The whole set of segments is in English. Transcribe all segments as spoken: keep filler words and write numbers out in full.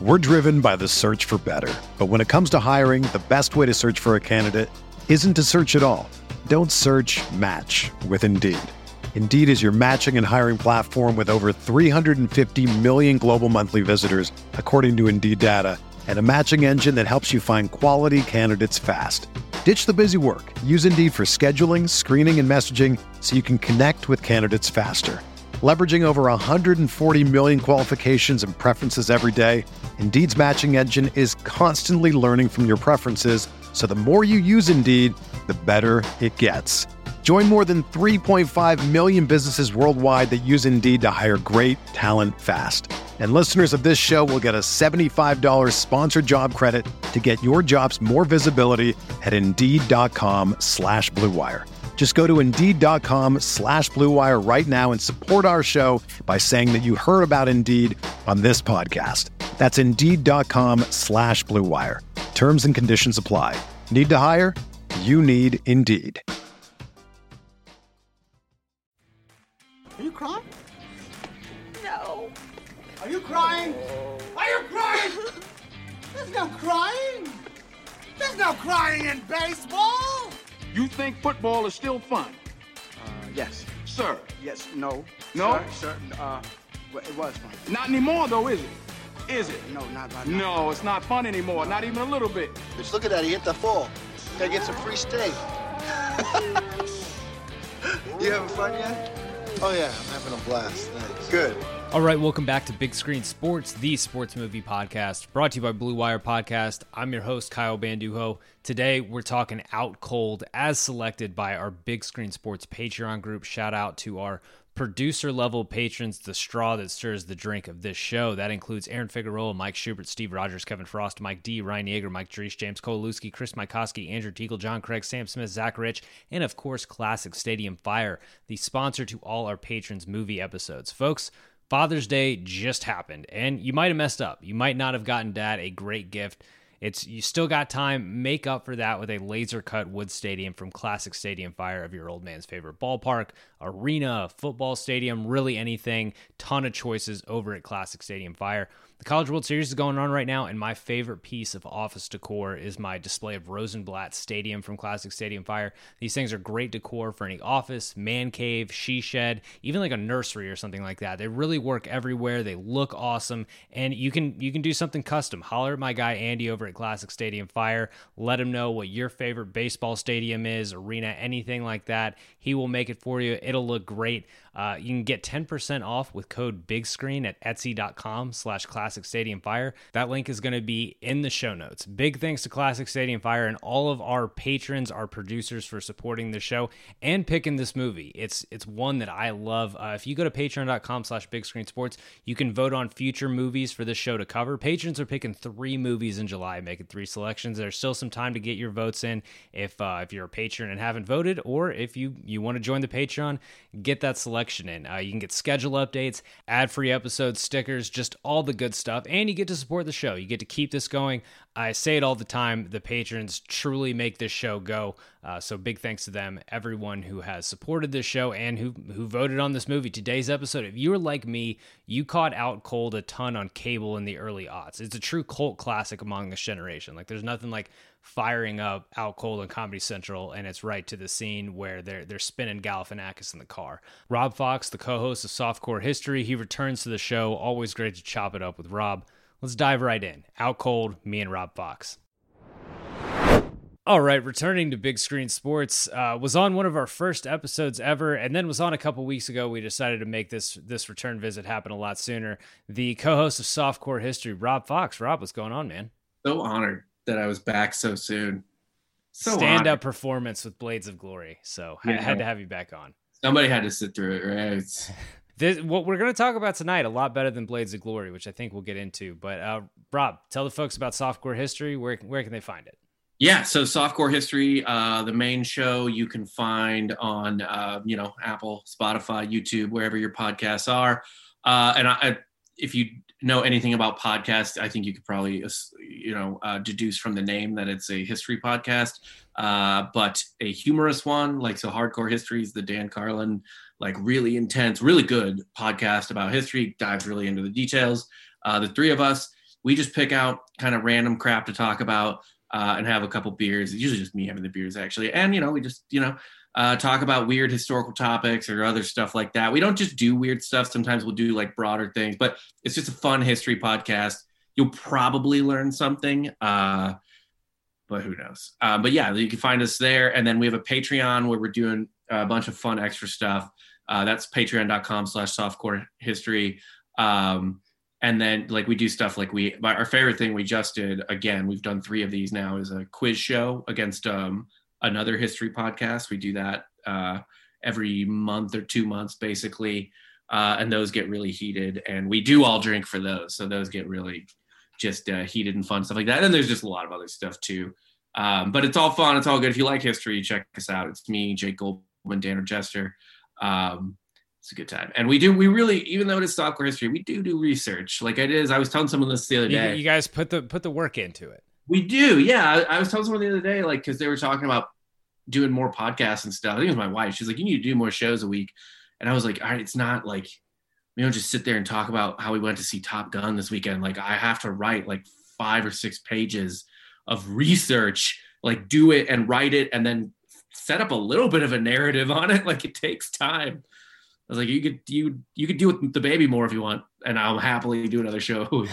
We're driven by the search for better. But when it comes to hiring, the best way to search for a candidate isn't to search at all. Don't search, match with Indeed. Indeed is your matching and hiring platform with over three hundred fifty million global monthly visitors, according to Indeed data, and a matching engine that helps you find quality candidates fast. Ditch the busy work. Use Indeed for scheduling, screening, and messaging so you can connect with candidates faster. Leveraging over one hundred forty million qualifications and preferences every day, Indeed's matching engine is constantly learning from your preferences, so the more you use Indeed, the better it gets. Join more than three point five million businesses worldwide that use Indeed to hire great talent fast. And listeners of this show will get a seventy-five dollars sponsored job credit to get your jobs more visibility at Indeed.com slash Blue Wire. Just go to Indeed.com slash Blue Wire right now and support our show by saying that you heard about Indeed on this podcast. That's Indeed.com slash Blue Wire. Terms and conditions apply. Need to hire? You need Indeed. Are you crying? No. Are you crying? Are you crying? There's no crying. There's no crying in baseball. You think football is still fun? Uh, yes. Sir? Yes, no. No? Sir, sir, uh, well, it was fun. Not anymore, though, is it? Is it? No, not right now. No, it's not fun anymore, not even a little bit. Just look at that, he hit the fall. Gotta get some free steak. You having fun yet? Oh yeah, I'm having a blast. Thanks. Good. All right, welcome back to Big Screen Sports, the sports movie podcast, brought to you by Blue Wire Podcast. I'm your host, Kyle Banduho. Today, we're talking Out Cold, as selected by our Big Screen Sports Patreon group. Shout out to our producer-level patrons, the straw that stirs the drink of this show. That includes Aaron Figueroa, Mike Schubert, Steve Rogers, Kevin Frost, Mike D, Ryan Yeager, Mike Drees, James Kowalewski, Chris Mikoski, Andrew Teagle, John Craig, Sam Smith, Zach Rich, and of course, Classic Stadium Fire, the sponsor to all our patrons' movie episodes. Folks, Father's Day just happened, and you might have messed up. You might not have gotten Dad a great gift. It's you still got time. Make up for that with a laser-cut wood stadium from Classic Stadium Fire of your old man's favorite ballpark, arena, football stadium, really anything. Ton of choices over at Classic Stadium Fire. The College World Series is going on right now, and my favorite piece of office decor is my display of Rosenblatt Stadium from Classic Stadium Fire. These things are great decor for any office, man cave, she shed, even like a nursery or something like that. They really work everywhere. They look awesome, and you can you can do something custom. Holler at my guy Andy over at Classic Stadium Fire. Let him know what your favorite baseball stadium is, arena, anything like that. He will make it for you. It'll look great. Uh, you can get ten percent off with code BIGSCREEN at etsy.com slash Classic Stadium Fire. That link is going to be in the show notes. Big thanks to Classic Stadium Fire and all of our patrons, our producers, for supporting the show and picking this movie. It's it's one that I love. Uh, if you go to patreon.com slash Big Screen Sports, you can vote on future movies for this show to cover. Patrons are picking three movies in July, making three selections. There's still some time to get your votes in if uh, if you're a patron and haven't voted, or if you, you want to join the Patreon, get that selection in. Uh, you can get schedule updates, ad-free episodes, stickers, just all the good stuff, and you get to support the show. You get to keep this going. I say it all the time, the patrons truly make this show go, uh, so big thanks to them, everyone who has supported this show and who who voted on this movie. Today's episode, if you were like me, you caught Out Cold a ton on cable in the early aughts. It's a true cult classic among this generation. Like, there's nothing like firing up Out Cold on Comedy Central, and it's right to the scene where they're they're spinning Galifianakis in the car. Rob Fox, the co-host of Softcore History, he returns to the show. Always great to chop it up with Rob. Let's dive right in. Out Cold, me and Rob Fox. All right, returning to Big Screen Sports, uh, was on one of our first episodes ever, and then was on a couple weeks ago. We decided to make this this return visit happen a lot sooner. The co-host of Softcore History, Rob Fox. Rob, what's going on, man? So honored that I was back so soon. So Stand-up honored. performance with Blades of Glory. So Yeah. I had to have you back on. Somebody had to sit through it, right? It's, This, what we're going to talk about tonight, a lot better than Blades of Glory, which I think we'll get into. But uh, Rob, tell the folks about Softcore History. Where where can they find it? yeah, so Softcore History, uh, the main show you can find on, uh, you know, Apple, Spotify, YouTube, wherever your podcasts are. Uh, and I, I, if you know anything about podcasts, I think you could probably, you know, uh, deduce from the name that it's a history podcast, uh, but a humorous one. Like, so Hardcore History is the Dan Carlin, like really intense, really good podcast about history, dives really into the details. Uh, the three of us we just pick out kind of random crap to talk about uh, and have a couple beers. It's usually just me having the beers, actually. And, you know, we just, you know, uh, talk about weird historical topics or other stuff like that. We don't just do weird stuff. Sometimes we'll do like broader things, but it's just a fun history podcast. You'll probably learn something, uh, but who knows? Uh, but yeah, you can find us there. And then we have a Patreon where we're doing a bunch of fun extra stuff. Uh, that's patreon.com slash softcore history. Um, and then like we do stuff like we, our favorite thing we just did, again, we've done three of these now, is a quiz show against um, another history podcast. We do that uh, every month or two months, basically. Uh, and those get really heated, and we do all drink for those. So those get really just uh, heated and fun, stuff like that. And there's just a lot of other stuff too. Um, but it's all fun. It's all good. If you like history, check us out. It's me, Jake Goldman, Danner Jester. Um, it's a good time. And we do, we really, even though it is softcore history, we do do research. Like it is, I was telling someone this the other day. You, you guys put the, put the work into it. We do. Yeah. I, I was telling someone the other day, like, cause they were talking about doing more podcasts and stuff. I think it was my wife. She's like, you need to do more shows a week. And I was like, all right, it's not like, we don't just sit there and talk about how we went to see Top Gun this weekend. Like I have to write like five or six pages of research, like do it and write it and then set up a little bit of a narrative on it. Like it takes time. I was like, you could, you, you could do it with the baby more if you want. And I'll happily do another show.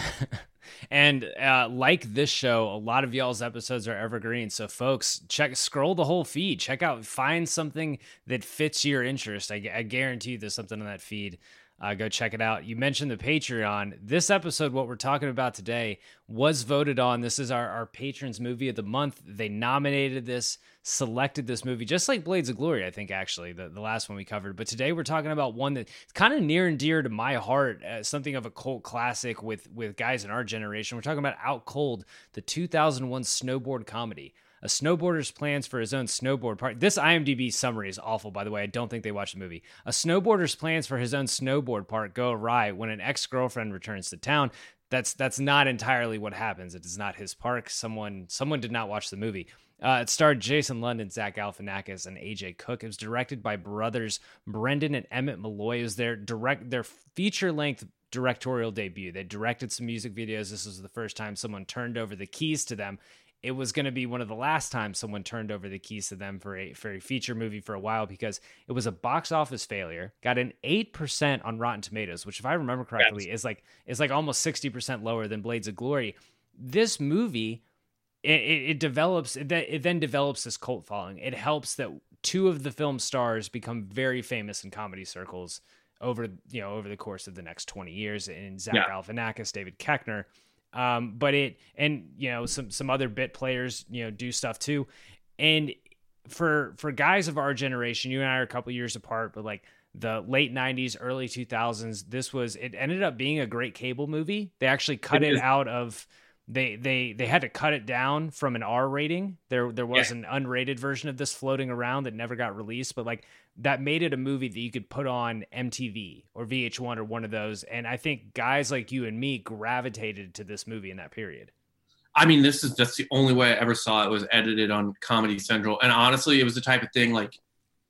And uh, like this show, a lot of y'all's episodes are evergreen. So folks, check, scroll the whole feed, check out, find something that fits your interest. I, I guarantee you there's something on that feed. Uh, go check it out. You mentioned the Patreon. This episode, what we're talking about today, was voted on. This is our, our patrons movie of the month. They nominated this, selected this movie, just like Blades of Glory, I think, actually, the, the last one we covered. But today we're talking about one that's kind of near and dear to my heart, uh, something of a cult classic with, with guys in our generation. We're talking about Out Cold, the two thousand one snowboard comedy. A snowboarder's plans for his own snowboard park. This IMDb summary is awful, by the way. I don't think they watched the movie. A snowboarder's plans for his own snowboard park go awry when an ex-girlfriend returns to town. That's that's not entirely what happens. It is not his park. Someone someone did not watch the movie. Uh, it starred Jason London, Zach Galifianakis, and A J Cook. It was directed by brothers Brendan and Emmett Malloy. It was their direct their feature-length directorial debut. They directed some music videos. This was the first time someone turned over the keys to them. It was going to be one of the last times someone turned over the keys to them for a, for a feature movie for a while, because it was a box office failure. Got an eight percent on Rotten Tomatoes, which if I remember correctly yes. is like is like almost sixty percent lower than Blades of Glory. This movie, it, it, it develops, it, it then develops this cult following. It helps that two of the film stars become very famous in comedy circles over, you know, over the course of the next twenty years. And Zach yeah. Galifianakis, David Koechner. Um, but it, and, you know, some, some other bit players, you know, do stuff too. And for, for guys of our generation, you and I are a couple years apart, but like the late nineties, early two thousands, this was, it ended up being a great cable movie. They actually cut it, it out of, they, they, they had to cut it down from an R rating. There, there was yeah. an unrated version of this floating around that never got released, but like that made it a movie that you could put on M T V or V H one or one of those. And I think guys like you and me gravitated to this movie in that period. I mean, this is just the only way I ever saw it was edited on Comedy Central. And honestly, it was the type of thing, like,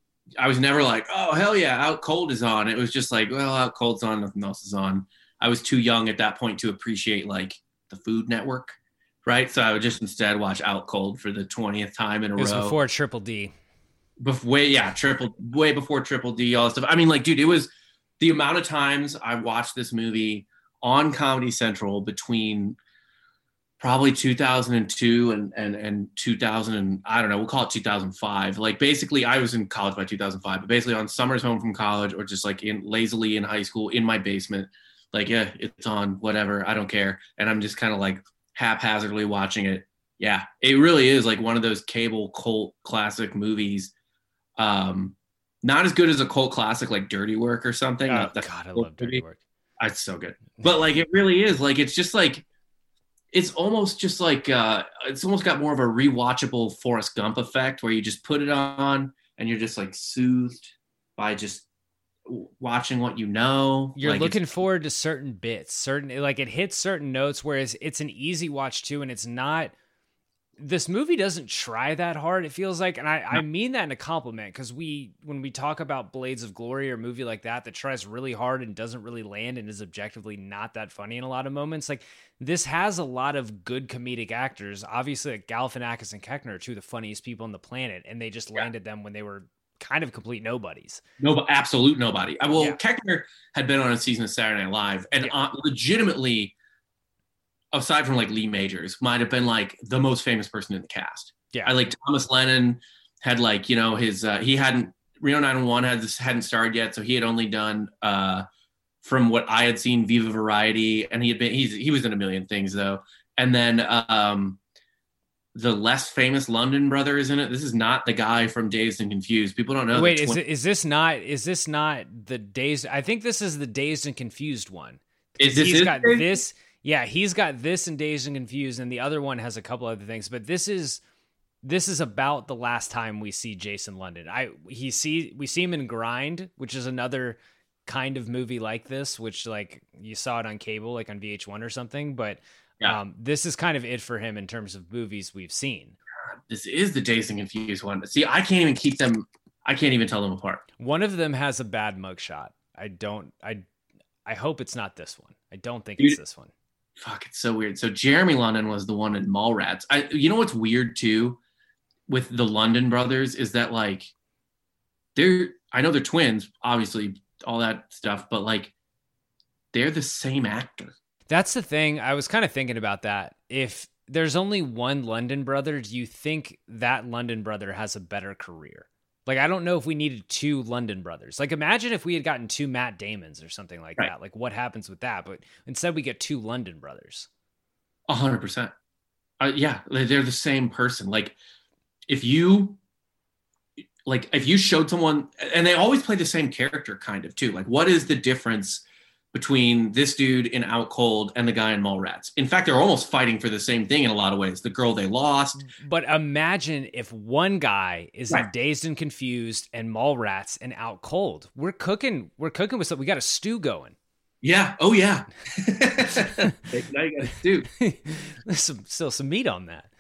I was never like, oh, hell yeah, Out Cold is on. It was just like, well, Out Cold's on, nothing else is on. I was too young at that point to appreciate, like, the Food Network, right? So I would just instead watch Out Cold for the twentieth time in a row. It was row. before Triple D. Before, way, yeah, triple, way before Triple D, all that stuff. I mean, like, dude, it was the amount of times I watched this movie on Comedy Central between probably two thousand two and, and, and two thousand, and I don't know, we'll call it two thousand five. Like, basically, I was in college by two thousand five, but basically on summers home from college or just like in lazily in high school in my basement, like, yeah, it's on, whatever, I don't care. And I'm just kind of like haphazardly watching it. Yeah, it really is like one of those cable cult classic movies. Um, not as good as a cult classic like Dirty Work or something. Oh, God, I love Dirty Work. It's so good. But like, it really is like, it's just like, it's almost just like, uh, it's almost got more of a rewatchable Forrest Gump effect where you just put it on and you're just like soothed by just watching what you know. You're like looking forward to certain bits, certain, like it hits certain notes, whereas it's an easy watch too. And it's not, this movie doesn't try that hard, it feels like, and I, I mean that in a compliment, because we when we talk about Blades of Glory or a movie like that that tries really hard and doesn't really land and is objectively not that funny in a lot of moments, like this has a lot of good comedic actors. Obviously, like Galifianakis and Koechner are two of the funniest people on the planet, and they just landed yeah. them when they were kind of complete nobodies. No, absolute nobody. Well, yeah. Koechner had been on a season of Saturday Night Live, and yeah. uh, legitimately, aside from like Lee Majors, might have been like the most famous person in the cast. Yeah, I like Thomas Lennon had like, you know, his uh, he hadn't Reno nine one one had this hadn't started yet, so he had only done uh, from what I had seen Viva Variety, and he had been he's he was in a million things though, and then um, the less famous London brother is in it. This is not the guy from Dazed and Confused. People don't know. Wait, is it, is this not is this not the Dazed? I think this is the Dazed and Confused one. Is this he's is got it? this? Yeah, he's got this and Dazed and Confused, and the other one has a couple other things. But this is this is about the last time we see Jason London. I he see we see him in Grind, which is another kind of movie like this, which like you saw it on cable, like on V H one or something. But yeah. um, this is kind of it for him in terms of movies we've seen. This is the Dazed and Confused one. See, I can't even keep them. I can't even tell them apart. One of them has a bad mugshot. I don't. I I hope it's not this one. I don't think Dude, it's this one. Fuck, it's so weird. So Jeremy London was the one in Mallrats. I, you know what's weird too with the London brothers is that like they're. I know they're twins, obviously, all that stuff, but like they're the same actor. That's the thing. I was kind of thinking about that. If there's only one London brother, do you think that London brother has a better career? Like, I don't know if we needed two London brothers. Like, imagine if we had gotten two Matt Damons or something like right. that. Like, what happens with that? But instead, we get two London brothers. A hundred percent. Uh, yeah, they're the same person. Like, if you, like, if you showed someone, and they always play the same character, kind of too. Like, what is the difference between this dude in Out Cold and the guy in Mallrats? In fact, they're almost fighting for the same thing in a lot of ways. The girl they lost. But imagine if one guy is right. in Dazed and Confused and Mallrats and Out Cold. We're cooking. We're cooking with something. We got a stew going. Yeah. Oh yeah. Now you got a stew. There's some, still some meat on that.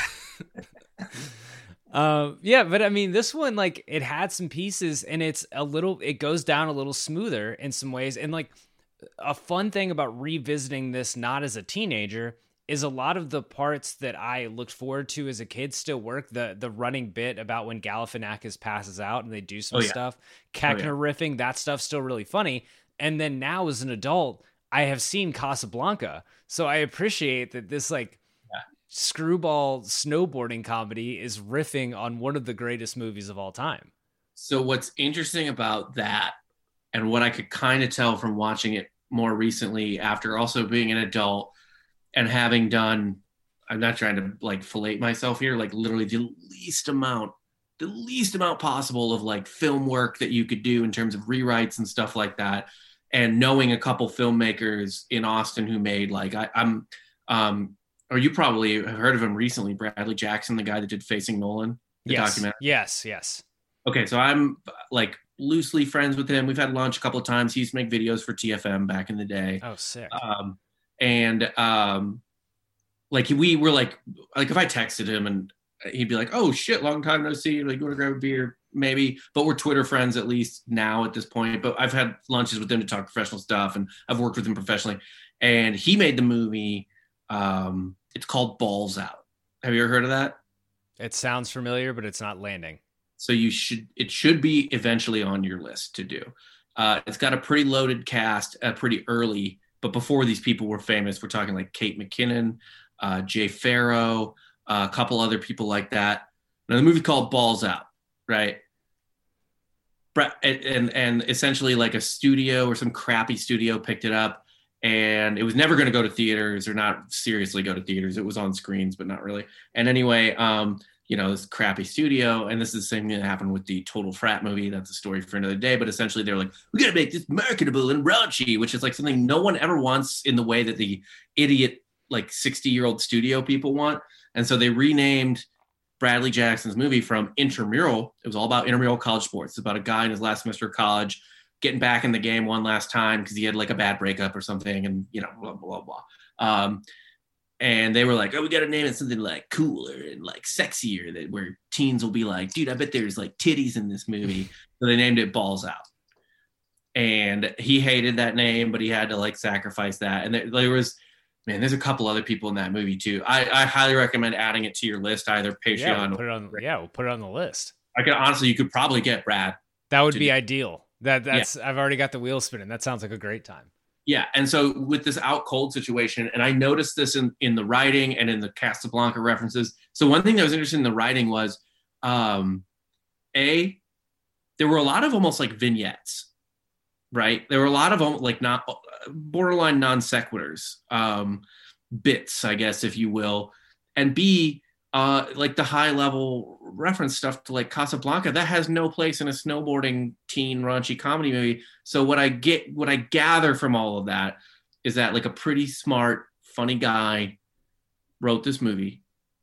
Uh, yeah, but I mean, this one, like, it had some pieces, and it's a little. It goes down a little smoother in some ways, and like. A fun thing about revisiting this not as a teenager is a lot of the parts that I looked forward to as a kid still work. The the running bit about when Galifianakis passes out and they do some oh, yeah. stuff. Koechner oh, yeah. riffing, that stuff's still really funny. And then now as an adult, I have seen Casablanca. So I appreciate that this like yeah. screwball snowboarding comedy is riffing on one of the greatest movies of all time. So what's interesting about that, and what I could kind of tell from watching it more recently after also being an adult and having done, I'm not trying to like fillet myself here, like literally the least amount, the least amount possible of like film work that you could do in terms of rewrites and stuff like that. And knowing a couple filmmakers in Austin who made like, I, I'm, um, or you probably have heard of him recently, Bradley Jackson, the guy that did Facing Nolan, the yes. documentary. Yes, yes. Okay, so I'm like loosely friends with him. We've had lunch a couple of times. He used to make videos for T F M back in the day. Oh, sick. Um, and um, like we were like, like if I texted him and he'd be like, "Oh shit, long time no see. Like, you want to grab a beer?" Maybe. But we're Twitter friends at least now at this point. But I've had lunches with him to talk professional stuff, and I've worked with him professionally. And he made the movie. Um, it's called Balls Out. Have you ever heard of that? It sounds familiar, but it's not landing. So you should, it should be eventually on your list to do. Uh, it's got a pretty loaded cast, uh, pretty early, but before these people were famous, we're talking like Kate McKinnon, uh, Jay Farrow, uh, a couple other people like that. Now the movie called Balls Out, right? And, and, and essentially like a studio or some crappy studio picked it up, and it was never going to go to theaters, or not seriously go to theaters. It was on screens, but not really. And anyway, um, you know, this crappy studio. And this is the same thing that happened with the Total Frat movie. That's a story for another day. But essentially they're like, we got to make this marketable and raunchy, which is like something no one ever wants in the way that the idiot, like sixty year old studio people want. And so they renamed Bradley Jackson's movie from Intramural. It was all about intramural college sports. It's about a guy in his last semester of college getting back in the game one last time because he had like a bad breakup or something. And, you know, blah, blah, blah. Um, and they were like, oh, we got to name it something like cooler and like sexier, that where teens will be like, dude, I bet there's like titties in this movie. So they named it Balls Out. And he hated that name, but he had to like sacrifice that. And there, there was, man, there's a couple other people in that movie too. I, I highly recommend adding it to your list, either Patreon. Yeah, we'll put it on. Yeah, we'll put it on the list. I could honestly, you could probably get Brad. That would to be do. ideal. That that's. Yeah. I've already got the wheel spinning. That sounds like a great time. Yeah, and so with this out cold situation, and I noticed this in, in the writing and in the Casablanca references. So one thing that was interesting in the writing was, um, A, there were a lot of almost like vignettes, right? There were a lot of like not borderline non sequiturs, um, bits, I guess, if you will. And B, uh, like the high level reference stuff to like Casablanca, that has no place in a snowboarding teen raunchy comedy movie. So what I get, what I gather from all of that is that like a pretty smart, funny guy wrote this movie,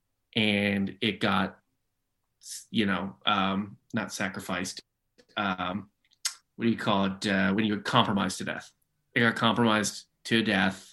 and it got, you know, um, not sacrificed. Um, what do you call it? Uh, when you compromised to death, it got compromised to death.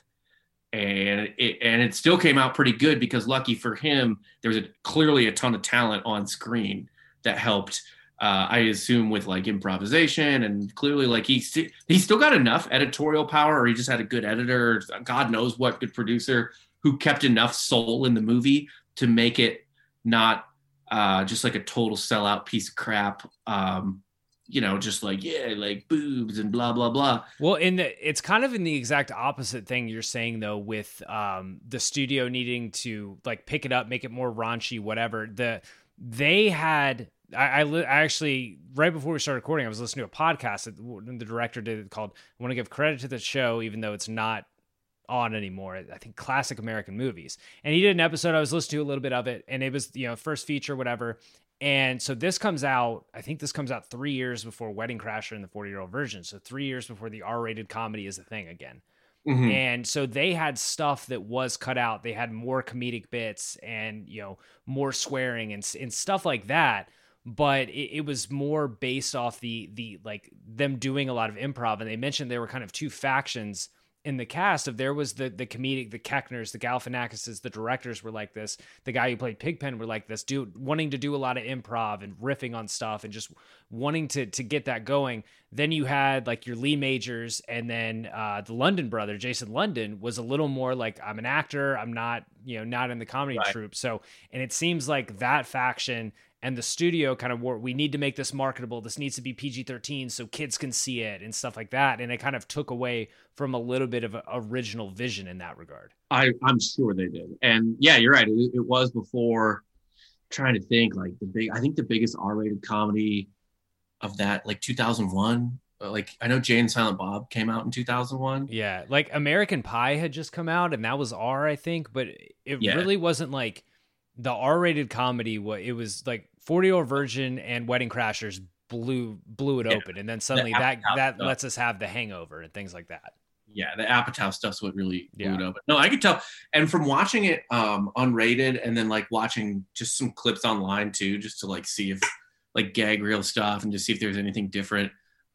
And it, and it still came out pretty good, because lucky for him, there was a, clearly a ton of talent on screen that helped, uh, I assume, with like improvisation, and clearly like he, st- he still got enough editorial power, or he just had a good editor, or God knows what good producer, who kept enough soul in the movie to make it not uh, just like a total sellout piece of crap. Um, you know, just like, yeah, like boobs and blah, blah, blah. Well, in the, it's kind of in the exact opposite thing you're saying, though, with um, the studio needing to like pick it up, make it more raunchy, whatever. The they had, I, I, li- I actually, right before we started recording, I was listening to a podcast that the director did called, I want to give credit to the show, even though it's not on anymore. I think Classic American Movies. And he did an episode, I was listening to a little bit of it, and it was, you know, first feature, whatever. And so this comes out, I think this comes out three years before Wedding Crasher and the forty-year-old virgin. So three years before the R-rated comedy is a thing again. Mm-hmm. And so they had stuff that was cut out. They had more comedic bits and, you know, more swearing and, and stuff like that. But it, it was more based off the, the, like them doing a lot of improv. And they mentioned there were kind of two factions in the cast. Of there was the the comedic, the Keckners, the Galifianakises, the directors were like this. The guy who played Pigpen were like this, dude, wanting to do a lot of improv and riffing on stuff and just wanting to to get that going. Then you had like your Lee Majors, and then uh, the London brother, Jason London, was a little more like, I'm an actor, I'm not, you know, not in the comedy right. troupe. So, and it seems like that faction and the studio kind of were, we need to make this marketable. This needs to be P G thirteen so kids can see it and stuff like that. And it kind of took away from a little bit of an original vision in that regard. I, I'm sure they did. And yeah, you're right. It, it was before, trying to think like the big, I think the biggest R-rated comedy of that, like two thousand one. Like I know Jay and Silent Bob came out in two thousand one. Yeah. Like American Pie had just come out, and that was R, I think, but it yeah. really wasn't like the R-rated comedy. What it was like forty-year-old virgin and Wedding Crashers blew blew it yeah. open, and then suddenly the that that stuff. lets us have The Hangover and things like that. Yeah, the Apatow stuff's what really blew yeah. it open. No, I could tell, and from watching it um, unrated, and then like watching just some clips online too, just to like see if like gag reel stuff and just see if there's anything different.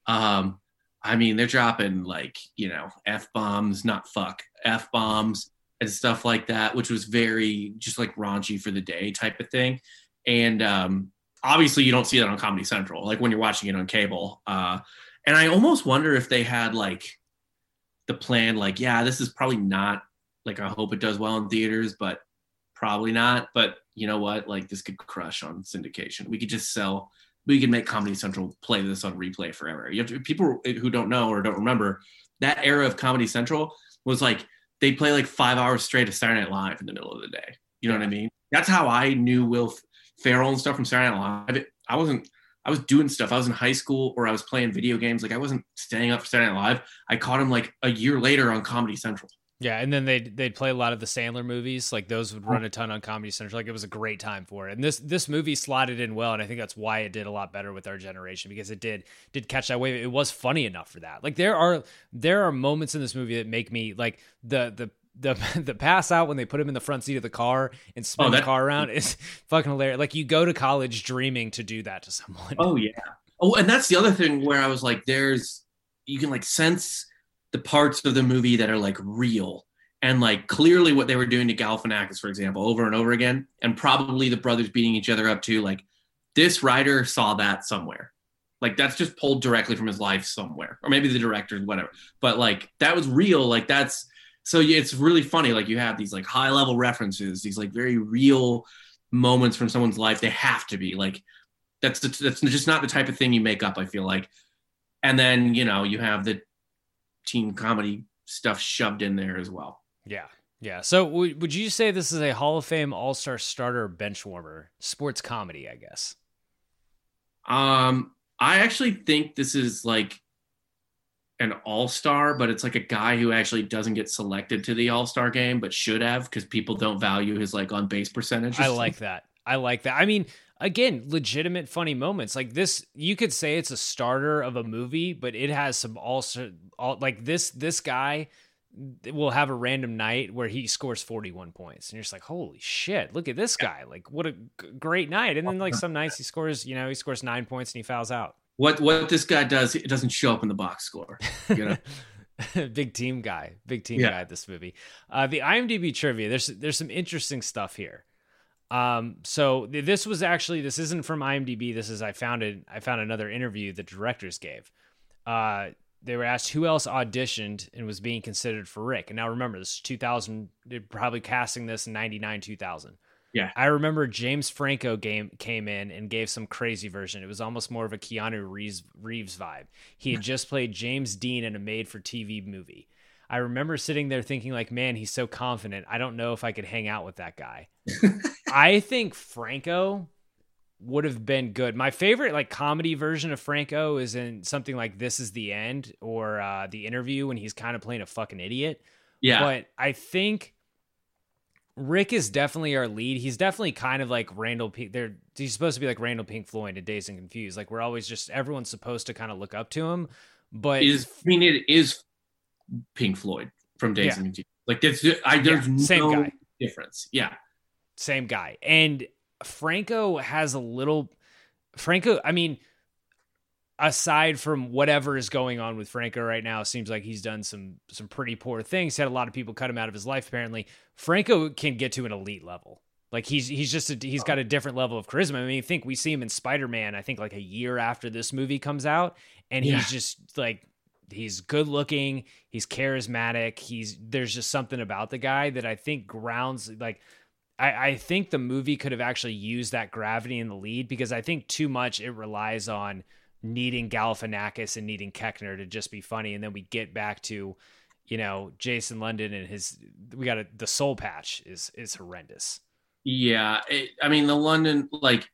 Um, I mean, they're dropping like, you know, F bombs, not fuck, F bombs and stuff like that, which was very just like raunchy for the day type of thing. And um, obviously you don't see that on Comedy Central, like when you're watching it on cable. Uh, and I almost wonder if they had like the plan, like, yeah, this is probably not like, I hope it does well in theaters, but probably not. But you know what? Like this could crush on syndication. We could just sell, we could make Comedy Central play this on replay forever. You have to, people who don't know or don't remember, that era of Comedy Central was like, they play like five hours straight of Saturday Night Live in the middle of the day. You know what I mean? That's how I knew Will Ferrell and stuff from Saturday Night Live. I wasn't, I was doing stuff. I was in high school or I was playing video games. Like I wasn't staying up for Saturday Night Live. I caught him like a year later on Comedy Central. Yeah, and then they'd, they'd play a lot of the Sandler movies. Like those would run a ton on Comedy Central. Like it was a great time for it. And this this movie slotted in well, and I think that's why it did a lot better with our generation, because it did did catch that wave. It was funny enough for that. Like there are there are moments in this movie that make me like the the the the pass out when they put him in the front seat of the car and spin oh, that, the car around is fucking hilarious. Like you go to college dreaming to do that to someone. Oh yeah. Oh, and that's the other thing where I was like, there's you can like sense the parts of the movie that are like real, And like clearly what they were doing to Galifianakis, for example, over and over again, and probably the brothers beating each other up too. Like this writer saw that somewhere. Like that's just pulled directly from his life somewhere, or maybe the directors, whatever. But like that was real. Like that's, so it's really funny. Like you have these like high level references, these like very real moments from someone's life. They have to be like, that's, the, that's just not the type of thing you make up, I feel like. And then, you know, you have the teen comedy stuff shoved in there as well. Yeah. Yeah. So w- would you say this is a Hall of Fame all-star starter bench warmer sports comedy, I guess? Um, I actually think this is like an all-star, but it's like a guy who actually doesn't get selected to the all-star game, but should have, because people don't value his like on base percentage. I like that. I like that. I mean, again, legitimate funny moments like this. You could say it's a starter of a movie, but it has some also all like this, this guy will have a random night where he scores forty-one points and you're just like, holy shit, look at this guy. Like what a g- great night. And then like some nights he scores, you know, he scores nine points and he fouls out. What, what this guy does, it doesn't show up in the box score. You know? Big team guy, big team Yeah. guy, this movie. Uh, the IMDb trivia, there's, there's some interesting stuff here. Um, so th- this was actually, this isn't from IMDb. This is, I found it. I found another interview the directors gave. Uh, They were asked who else auditioned and was being considered for Rick. And now remember, this is two thousand, they're probably casting this in ninety-nine, two thousand. Yeah. I remember James Franco game, came in and gave some crazy version. It was almost more of a Keanu Reeves, Reeves vibe. He had just played James Dean in a made-for-T V movie. I remember sitting there thinking like, man, he's so confident. I don't know if I could hang out with that guy. I think Franco would have been good. My favorite like comedy version of Franco is in something like This Is the End or uh, The Interview when he's kind of playing a fucking idiot. Yeah. But I think Rick is definitely our lead. He's definitely kind of like Randall Pink. They're, he's supposed to be like Randall Pink Floyd in Dazed and Confused. Like we're always just, everyone's supposed to kind of look up to him. But It is, I mean, it is Pink Floyd from Dazed Yeah. and Confused. Like that's, I, there's Yeah, same no guy. difference. Yeah. Same guy. And Franco has a little Franco. I mean, aside from whatever is going on with Franco right now, it seems like he's done some, some pretty poor things. He had a lot of people cut him out of his life. Apparently Franco can get to an elite level. Like he's, he's just, a, he's got a different level of charisma. I mean, I think we see him in Spider-Man, I think like a year after this movie comes out, and Yeah. he's just like, he's good looking. He's charismatic. He's, there's just something about the guy that I think grounds like, I, I think the movie could have actually used that gravity in the lead, because I think too much it relies on needing Galifianakis and needing Koechner to just be funny. And then we get back to, you know, Jason London and his, we got a, the soul patch is, is horrendous. Yeah. It, I mean, the London, like,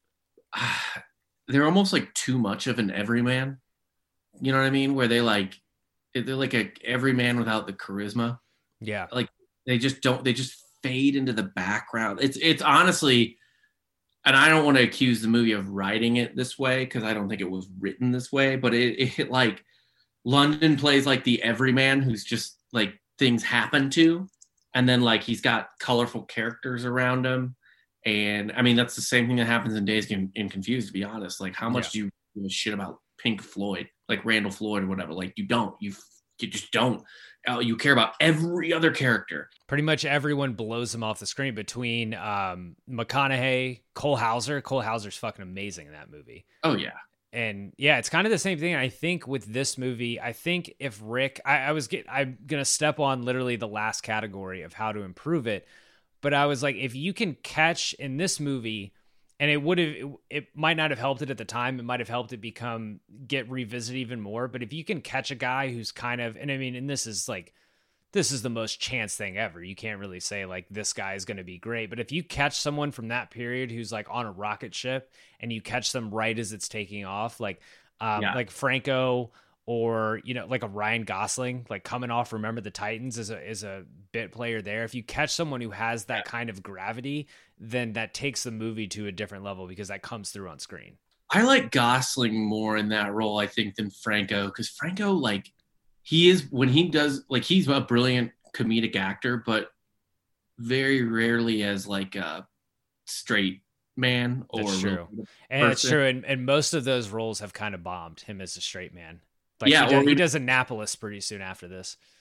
they're almost like too much of an everyman. You know what I mean? Where they like, they're like a everyman without the charisma. Yeah. Like they just don't, they just fade into the background. It's it's honestly, and I don't want to accuse the movie of writing it this way because I don't think it was written this way, but it, it like London plays like the everyman who's just like things happen to, and then like he's got colorful characters around him. And I mean, that's the same thing that happens in Dazed and Confused, to be honest. Like, how much Yeah. do you give a shit about Pink Floyd, like Randall Floyd or whatever? Like, you don't. You you just don't. Uh, you care about every other character. Pretty much everyone blows him off the screen between um, McConaughey, Cole Hauser. Cole Hauser's fucking amazing in that movie. Oh, yeah. And yeah, it's kind of the same thing. I think with this movie, I think if Rick, I, I was get, I'm going to step on literally the last category of how to improve it. But I was like, if you can catch in this movie, and it would have, it, it might not have helped it at the time. It might have helped it become, get revisited even more. But if you can catch a guy who's kind of, and I mean, and this is like, this is the most chance thing ever. You can't really say like this guy is going to be great. But if you catch someone from that period who's like on a rocket ship and you catch them right as it's taking off, like, um, Yeah. like Franco, or, you know, like a Ryan Gosling, like coming off Remember the Titans is a, is a bit player there. If you catch someone who has that kind of gravity, then that takes the movie to a different level because that comes through on screen. I like Gosling more in that role, I think, than Franco, because Franco, like, he is, when he does, like, he's a brilliant comedic actor, but very rarely as, like, a straight man or That's true. real And it's person. true. And, and most of those roles have kind of bombed him as a straight man. Like Yeah, he, or does, he maybe- does Annapolis pretty soon after this.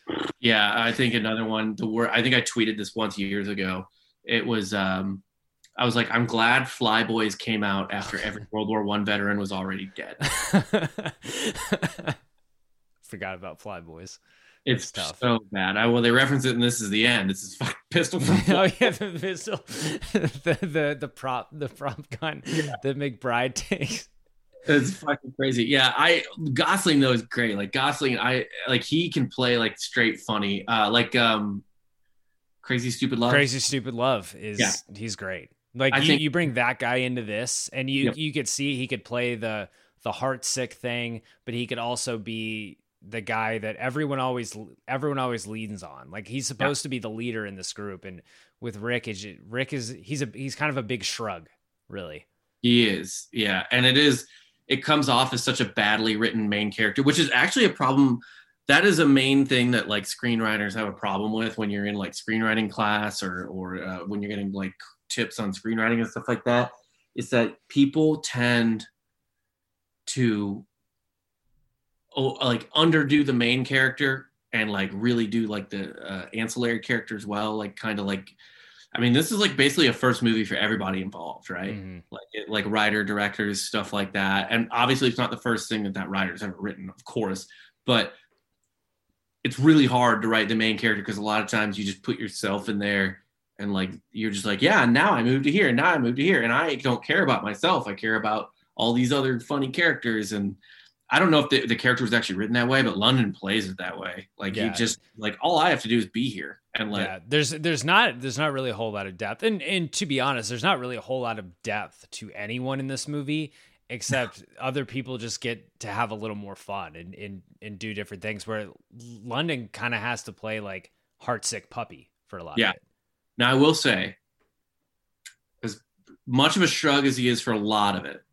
Yeah, I think another one. The word I think I tweeted this once years ago. It was um, I was like, I'm glad Flyboys came out after every World War One veteran was already dead. Forgot about Flyboys. It's tough. so bad. I well, they reference it, and this is the end. This is fucking pistol. From oh yeah, the pistol, the the the prop, the prop gun yeah. that McBride takes. It's fucking crazy. Yeah, I Gosling though is great. Like Gosling, I like he can play like straight funny. Uh, like um, Crazy Stupid Love. Crazy Stupid Love is yeah. he's great. Like I you, think, you bring that guy into this, and you yep. you could see he could play the the heart sick thing, but he could also be the guy that everyone always everyone always leans on. Like he's supposed yeah. to be the leader in this group, and with Rick is Rick is he's a he's kind of a big shrug, really. He is, yeah, and it is. It comes off as such a badly written main character, which is actually a problem. That is a main thing that like screenwriters have a problem with when you're in like screenwriting class or or uh, when you're getting like tips on screenwriting and stuff like that. Is that people tend to oh, like underdo the main character and like really do like the uh, ancillary characters well, like kind of like. I mean, this is like basically a first movie for everybody involved, right? Mm-hmm. Like, it, like writer, directors, stuff like that. And obviously, it's not the first thing that that writer's ever written, of course. But it's really hard to write the main character because a lot of times you just put yourself in there and like you're just like, yeah, now I moved to here, and now I moved to here, and I don't care about myself. I care about all these other funny characters. And I don't know if the, the character was actually written that way, but London plays it that way. Like yeah. you just like all I have to do is be here. And like, yeah, there's there's not there's not really a whole lot of depth, and and to be honest, there's not really a whole lot of depth to anyone in this movie, except other people just get to have a little more fun and and, and do different things. Where London kind of has to play like heartsick puppy for a lot yeah. of it. Now I will say, as much of a shrug as he is for a lot of it,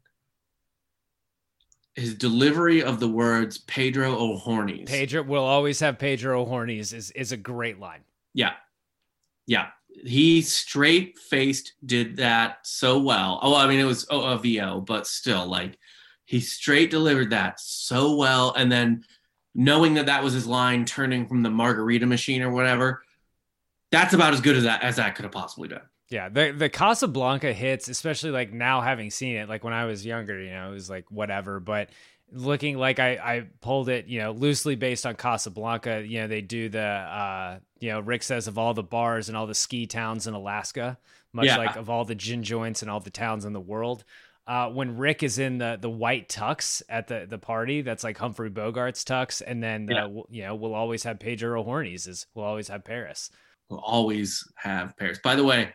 his delivery of the words Pedro O'Hornies. Pedro will always have Pedro O'Hornies is is a great line. Yeah. Yeah. He straight faced did that so well. Oh, I mean, it was O V O, but still, like, he straight delivered that so well. And then knowing that that was his line, turning from the margarita machine or whatever, that's about as good as that, as that could have possibly been. Yeah. The, the Casablanca hits, especially like now having seen it, like when I was younger, you know, it was like whatever, but looking like I, I pulled it, you know, loosely based on Casablanca. You know, they do the, uh, you know, Rick says of all the bars and all the ski towns in Alaska, much yeah. like of all the gin joints and all the towns in the world. Uh, when Rick is in the the white tux at the, the party, that's like Humphrey Bogart's tux. And then, yeah. uh, you know, we'll always have Pedro O'Hornies is we'll always have Paris. We'll always have Paris. By the way,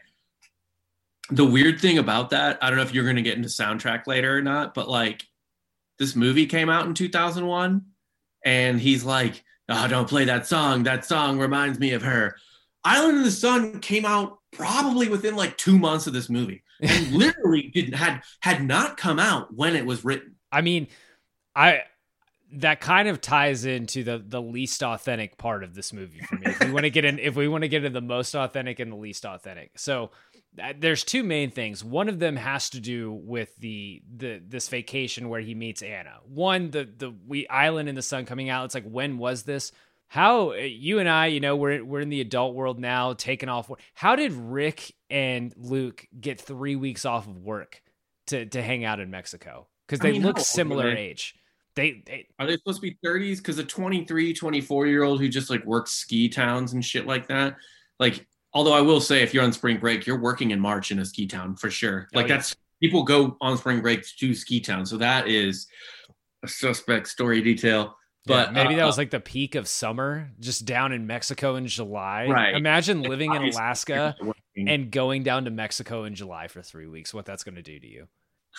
the weird thing about that, I don't know if you're going to get into soundtrack later or not, but like, this movie came out in two thousand one, and he's like, oh, don't play that song. That song reminds me of her. Island in the Sun came out probably within like two months of this movie, and literally didn't had had not come out when it was written. I mean, I that kind of ties into the the least authentic part of this movie for me. If we want to get in, if we want to get into the most authentic and the least authentic, so. There's two main things. One of them has to do with the the this vacation where he meets Anna. One, the the we Island in the Sun coming out. It's like, when was this? How you and I, you know, we're we're in the adult world now, taking off. How did Rick and Luke get three weeks off of work to to hang out in Mexico? Because they I mean, look similar they? age. They, they are they supposed to be thirties? Because a twenty-three, twenty-four year old who just like works ski towns and shit like that, like. Although I will say, if you're on spring break, you're working in March in a ski town for sure. Like oh, yeah. that's people go on spring break to ski town, so that is a suspect story detail. But yeah, maybe uh, that was like the peak of summer, just down in Mexico in July. Right. Imagine living in Alaska and going down to Mexico in July for three weeks. What that's going to do to you?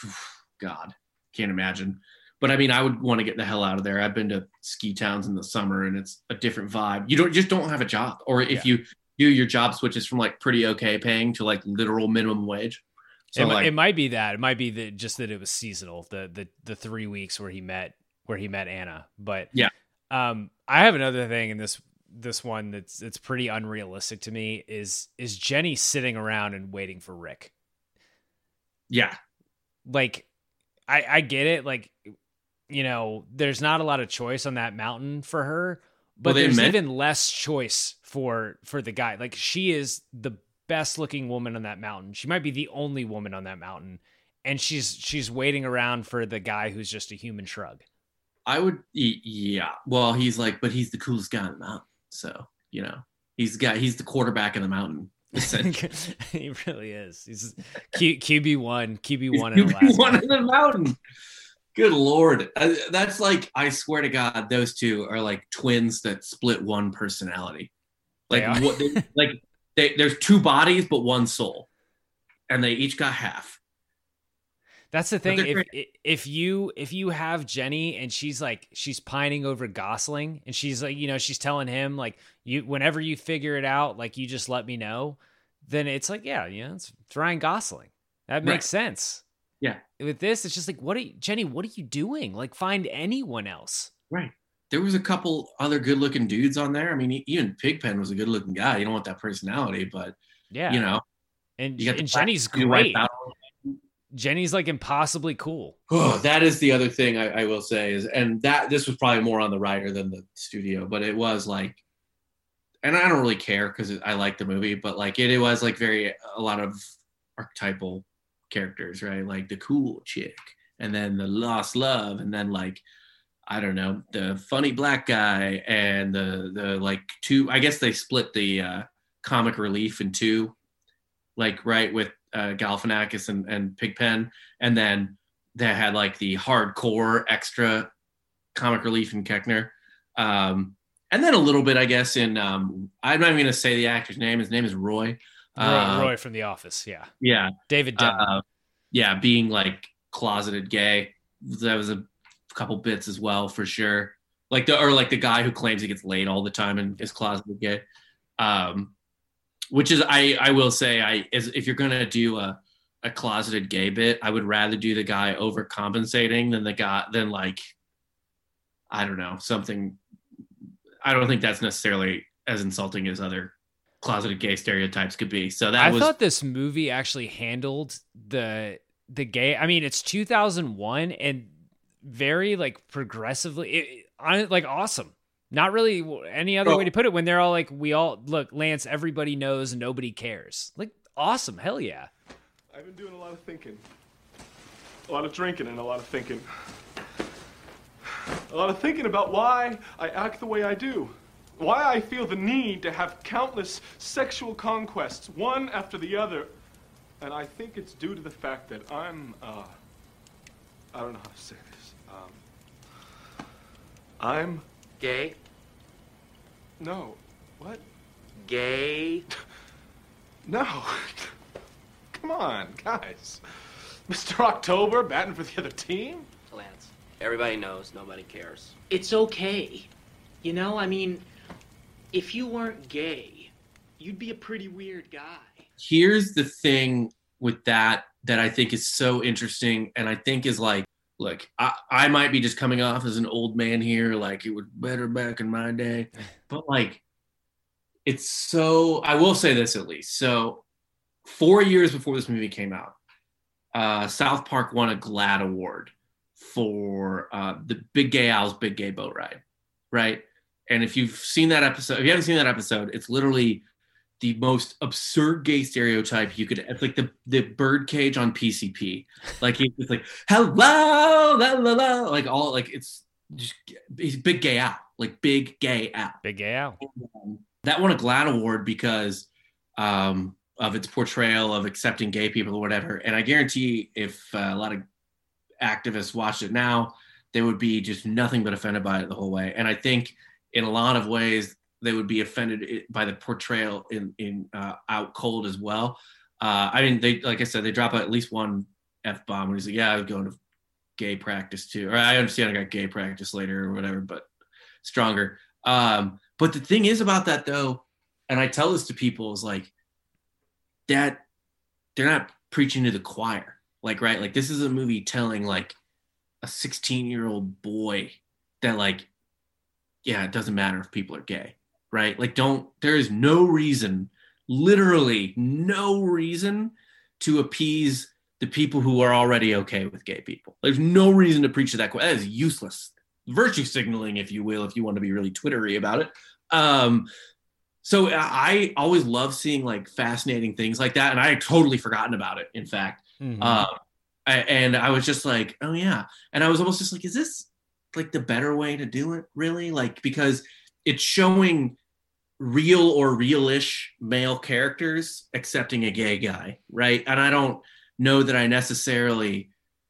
God, can't imagine. But I mean, I would want to get the hell out of there. I've been to ski towns in the summer, and it's a different vibe. You don't just don't have a job, or if yeah. you. Do your job switches from like pretty okay paying to like literal minimum wage. So it, like, it might be that. It might be that just that it was seasonal. The the the three weeks where he met where he met Anna. But yeah, um, I have another thing in this this one that's it's pretty unrealistic to me. Is is Jenny sitting around and waiting for Rick? Yeah, like I I get it. Like, you know, there's not a lot of choice on that mountain for her. But well, there's meant- even less choice for for the guy. Like, she is the best looking woman on that mountain. She might be the only woman on that mountain, and she's she's waiting around for the guy who's just a human shrug. I would, yeah. Well, he's like, but he's the coolest guy on the mountain. So, you know, he's the guy, he's the quarterback of the mountain. He really is. He's Q, QB one, QB one, Q B one in the mountain. Good Lord. Uh, that's like, I swear to God, those two are like twins that split one personality. Like, They what, they, like they, there's two bodies, but one soul. And they each got half. That's the thing. If great. if you if you have Jenny and she's like she's pining over Gosling and she's like, you know, she's telling him like, you whenever you figure it out, like, you just let me know, then it's like, yeah, you know, it's, it's Ryan Gosling. That makes Right. sense. Yeah. With this, it's just like, what are you, Jenny, what are you doing? Like, find anyone else. Right. There was a couple other good looking dudes on there. I mean, even Pigpen was a good looking guy. You don't want that personality, but Yeah. you know, And, you got and the Jenny's black- you wipe great. out- Jenny's like impossibly cool. Oh, that is the other thing I, I will say is, and that this was probably more on the writer than the studio, but it was like, and I don't really care because I like the movie, but like it, it was like very, a lot of archetypal characters, right? Like the cool chick and then the lost love. And then like, I don't know, the funny black guy and the, the like two, I guess they split the uh, comic relief in two, like, right, with uh, Galifianakis and, and Pigpen, and then they had like the hardcore extra comic relief in Keckner, um, and then a little bit, I guess, in um, I'm not even going to say the actor's name. His name is Roy. Roy, Uh, Roy from The Office. Yeah. yeah, David Denton. uh, yeah, being like closeted gay. That was a couple bits as well, for sure. Like the or like the guy who claims he gets laid all the time and is closeted gay. Um, Which is, I, I will say, I is, if you're going to do a, a closeted gay bit, I would rather do the guy overcompensating than the guy, than like, I don't know, something. I don't think that's necessarily as insulting as other closeted gay stereotypes could be. So that I was. thought this movie actually handled the the gay. I mean, it's two thousand one and very like progressively, it, I, like awesome. Not really any other Bro. way to put it when they're all like, we all look, Lance, everybody knows, nobody cares. Like, awesome. Hell yeah. I've been doing a lot of thinking. A lot of drinking and a lot of thinking. A lot of thinking about why I act the way I do. Why I feel the need to have countless sexual conquests, one after the other. And I think it's due to the fact that I'm, uh, I don't know how to say this. Um, I'm... Gay? No. What? Gay? No. Come on, guys. Mister October batting for the other team? Lance, everybody knows, nobody cares. It's okay. You know, I mean, if you weren't gay, you'd be a pretty weird guy. Here's the thing with that that I think is so interesting, and I think is like, look, I, I might be just coming off as an old man here, like it was better back in my day, but like, it's so, I will say this at least. So four years before this movie came out, uh, South Park won a GLAAD award for uh, the Big Gay Owl's Big Gay Boat Ride, right? And if you've seen that episode, if you haven't seen that episode, it's literally the most absurd gay stereotype you could. It's like the the birdcage on P C P. Like he's just like hello, la, la, la, like all like it's just he's big gay owl, like big gay owl. Big gay owl. Um, that won a GLAAD award because um, of its portrayal of accepting gay people or whatever. And I guarantee if uh, a lot of activists watched it now, they would be just nothing but offended by it the whole way. And I think in a lot of ways, they would be offended by the portrayal in in uh, Out Cold as well. Uh, I mean, they like I said, they drop at least one F bomb when he's like, "Yeah, I was going to gay practice too," or I understand I got gay practice later or whatever, but stronger. Um, but the thing is about that though, and I tell this to people is like that they're not preaching to the choir, like right, like this is a movie telling like a sixteen year old boy that like, yeah, it doesn't matter if people are gay. Right? Like, don't, there is no reason, literally no reason to appease the people who are already okay with gay people. There's no reason to preach to that. That is useless. virtue signaling, if you will, if you want to be really Twittery about it. Um, so I always love seeing like fascinating things like that. And I had totally forgotten about it, in fact. Mm-hmm. Um, I, and I was just like, oh yeah. And I was almost just like, is this like the better way to do it, really? Like, because it's showing real or real-ish male characters accepting a gay guy, right? And I don't know that I necessarily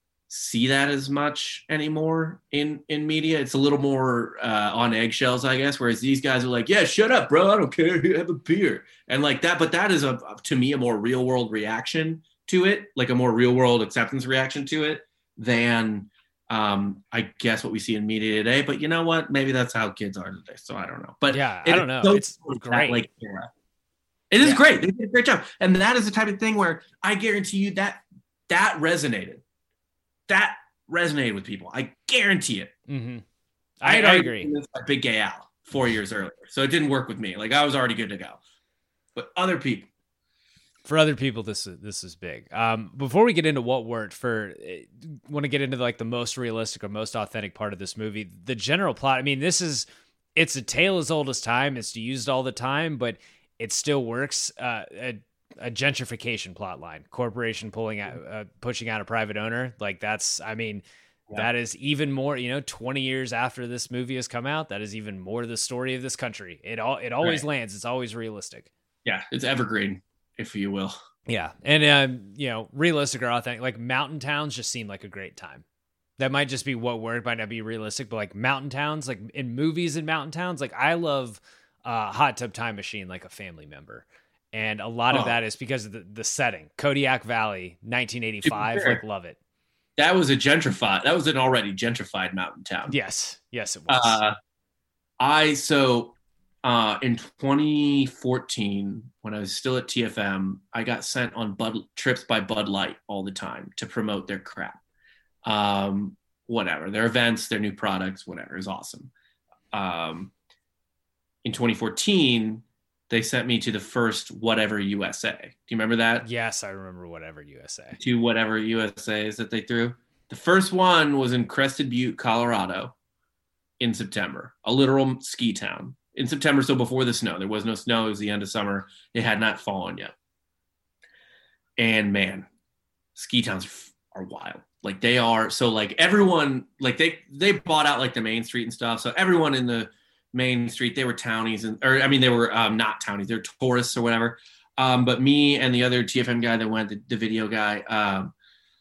see that as much anymore in in media. It's a little more uh, on eggshells, I guess, whereas these guys are like, yeah, shut up, bro, I don't care, have a beer, and like that. But that is a to me a more real world reaction to it, like a more real world acceptance reaction to it than um I guess what we see in media today. But you know what, maybe that's how kids are today, so I don't know. But yeah, I don't know, so it's great. That, like, era. It is yeah. great. They did a great job, and that is the type of thing where I guarantee you that that resonated that resonated with people. I guarantee it. Mm-hmm. I, I, I agree. This by Big Gay Al four years earlier, so it didn't work with me. Like I was already good to go, but other people. For other people, this is this is big. Um, before we get into what worked, for want to get into like the most realistic or most authentic part of this movie, the general plot. I mean, this is it's a tale as old as time. It's used all the time, but it still works. Uh, a, a gentrification plot line, corporation pulling out, uh, pushing out a private owner. Like that's, I mean, yeah. that is even more, you know, twenty years after this movie has come out, that is even more the story of this country. It all, it always right. lands. It's always realistic. Yeah. It's evergreen, if you will. Yeah. And, um, you know, realistic or authentic, like mountain towns just seem like a great time. That might just be what word might not be realistic, but like mountain towns, like in movies in mountain towns, like I love uh Hot Tub Time Machine, like a family member. And a lot of oh. that is because of the, the setting. Kodiak Valley, nineteen eighty-five. Sure. Like, love it. That was a gentrified, that was an already gentrified mountain town. Yes. Yes, it was. Uh, I, so uh, in twenty fourteen, when I was still at T F M, I got sent on Bud trips by Bud Light all the time to promote their crap. Um, whatever, their events, their new products, whatever, is awesome. Um, in twenty fourteen, they sent me to the first Whatever U S A. Do you remember that? Yes, I remember Whatever U S A. Two Whatever U S As that they threw. The first one was in Crested Butte, Colorado in September, a literal ski town. In September, so before the snow. There was no snow. It was the end of summer. It had not fallen yet. And man, ski towns are wild. Like they are, so like everyone, like they they bought out like the main street and stuff. So everyone in the main street, they were townies, and or I mean they were um, not townies, they're tourists or whatever. Um, but me and the other T F M guy that went, the, the video guy, um,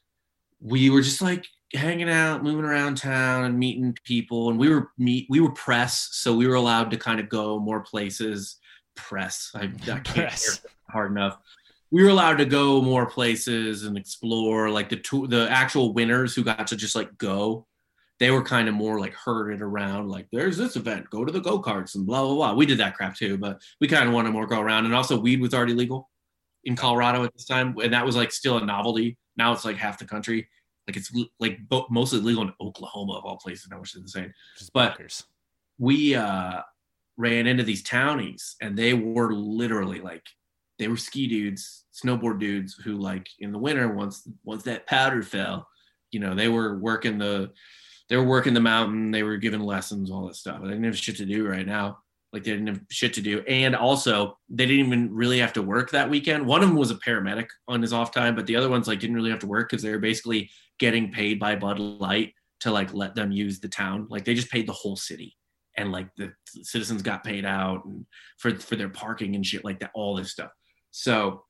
we were just like hanging out, moving around town and meeting people. And we were meet we were press, so we were allowed to kind of go more places. Press, I, I can't press. hard enough. We were allowed to go more places and explore. Like the to- the actual winners who got to just like go. They were kind of more like herded around, like there's this event, go to the go-karts and blah, blah, blah. We did that crap too, but we kind of want to more go around. And also weed was already legal in Colorado at this time. And that was like still a novelty. Now it's like half the country. Like it's like bo- mostly legal in Oklahoma of all places, which is insane. But bonkers. we uh, ran into these townies and they were literally like, they were ski dudes, snowboard dudes who like in the winter, once, once that powder fell, you know, they were working the, They were working the mountain. They were giving lessons, all that stuff. They didn't have shit to do right now. Like they didn't have shit to do. And also they didn't even really have to work that weekend. One of them was a paramedic on his off time, but the other ones like didn't really have to work because they were basically getting paid by Bud Light to like let them use the town. Like they just paid the whole city, and like the citizens got paid out and for, for their parking and shit like that, all this stuff. So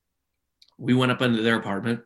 we went up into their apartment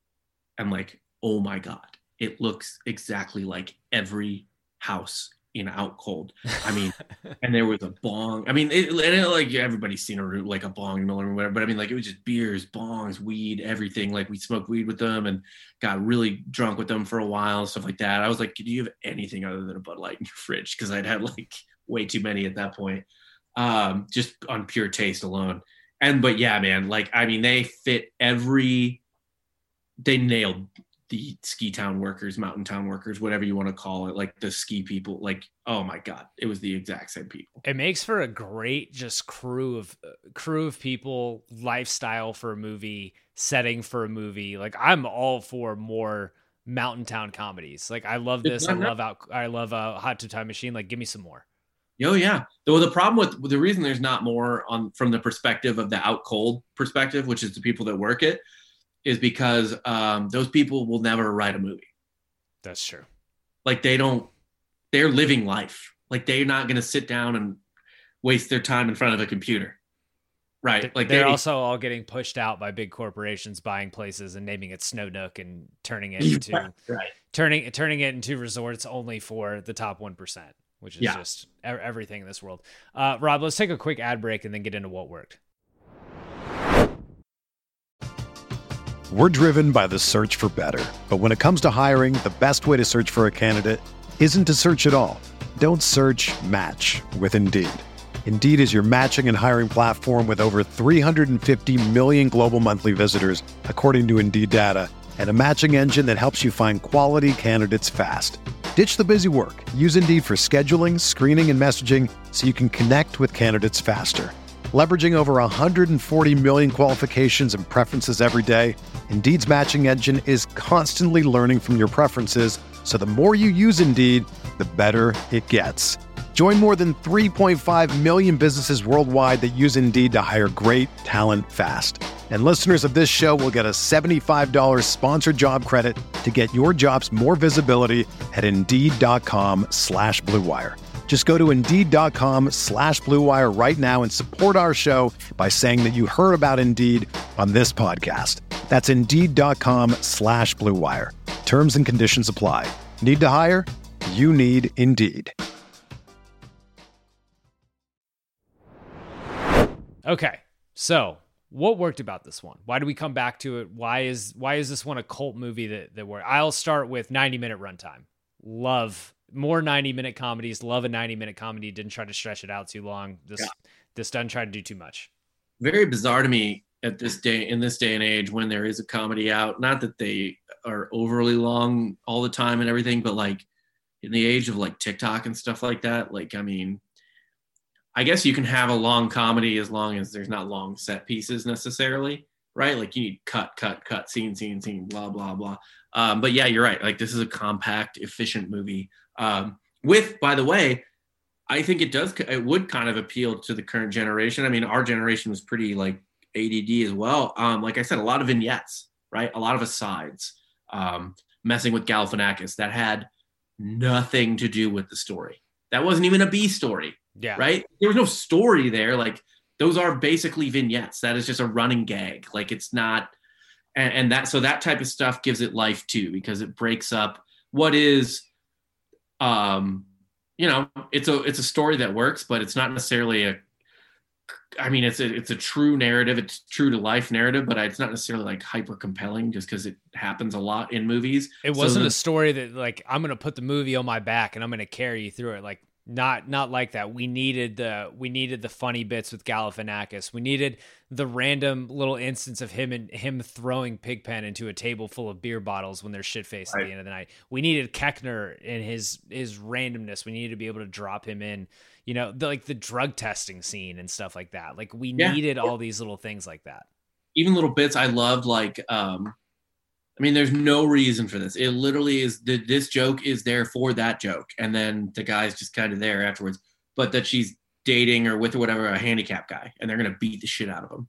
and like, oh my God. It looks exactly like every house in Out Cold. I mean, and there was a bong. I mean, it, and it, like everybody's seen a like a bong in the living room, whatever. But I mean, like it was just beers, bongs, weed, everything. Like we smoked weed with them and got really drunk with them for a while and stuff like that. I was like, do you have anything other than a Bud Light in your fridge? Because I'd had like way too many at that point, um, just on pure taste alone. And but yeah, man, like I mean, they fit every. They nailed the ski town workers, mountain town workers, whatever you want to call it, like the ski people, like, oh my God, it was the exact same people. It makes for a great just crew of uh, crew of people, lifestyle for a movie, setting for a movie. Like I'm all for more mountain town comedies. Like I love this. I love out. I love uh, Hot Tub Time Machine. Like give me some more. Oh yeah. Though the problem with the reason there's not more on from the perspective of the out cold perspective, which is the people that work it, is because um, those people will never write a movie. That's true. Like they don't. They're living life. Like they're not going to sit down and waste their time in front of a computer. Right. Like they're they, also all getting pushed out by big corporations buying places and naming it Snow Nook and turning it into right. turning turning it into resorts only for the top one percent, which is yeah. just everything in this world. Uh, Rob, let's take a quick ad break and then get into what worked. We're driven by the search for better. But when it comes to hiring, the best way to search for a candidate isn't to search at all. Don't search, match with Indeed. Indeed is your matching and hiring platform with over three hundred fifty million global monthly visitors, according to Indeed data, and a matching engine that helps you find quality candidates fast. Ditch the busy work. Use Indeed for scheduling, screening, and messaging so you can connect with candidates faster. Leveraging over one hundred forty million qualifications and preferences every day, Indeed's matching engine is constantly learning from your preferences, so the more you use Indeed, the better it gets. Join more than three point five million businesses worldwide that use Indeed to hire great talent fast. And listeners of this show will get a seventy-five dollars sponsored job credit to get your jobs more visibility at Indeed.com slash Blue Wire. Just go to Indeed.com slash Blue Wire right now and support our show by saying that you heard about Indeed on this podcast. That's Indeed.com slash Blue Wire. Terms and conditions apply. Need to hire? You need Indeed. Okay, so what worked about this one? Why do we come back to it? Why is why is this one a cult movie that that worked? I'll start with ninety minute runtime. Love more ninety minute comedies. Love a ninety minute comedy. Didn't try to stretch it out too long. This yeah. this doesn't try to do too much. Very bizarre to me at this day in this day and age when there is a comedy out. Not that they are overly long all the time and everything, but like in the age of like TikTok and stuff like that. Like I mean. I guess you can have a long comedy as long as there's not long set pieces necessarily, right? Like you need cut, cut, cut, scene, scene, scene, blah, blah, blah. Um, but yeah, you're right. Like this is a compact, efficient movie. Um, with, by the way, I think it does, it would kind of appeal to the current generation. I mean, our generation was pretty like A D D as well. Um, like I said, a lot of vignettes, right? A lot of asides, um, messing with Galifianakis that had nothing to do with the story. That wasn't even a B story. Yeah. Right. There was no story there. Like those are basically vignettes. That is just a running gag. Like it's not. And, and that, so that type of stuff gives it life too, because it breaks up what is, um, you know, it's a, it's a story that works, but it's not necessarily a, I mean, it's a, it's a true narrative. It's true to life narrative, but it's not necessarily like hyper compelling just because it happens a lot in movies. It wasn't so the, a story that like, I'm going to put the movie on my back and I'm going to carry you through it. Like, Not not like that. We needed the we needed the funny bits with Galifianakis. We needed the random little instance of him and him throwing Pigpen into a table full of beer bottles when they're shit faced right. at the end of the night. We needed Keckner and his his randomness. We needed to be able to drop him in, you know, the, like the drug testing scene and stuff like that. Like we yeah. needed all these little things like that. Even little bits I loved, like um I mean, there's no reason for this. It literally is, this joke is there for that joke. And then the guy's just kind of there afterwards. But that she's dating or with or whatever, a handicapped guy. And they're going to beat the shit out of him.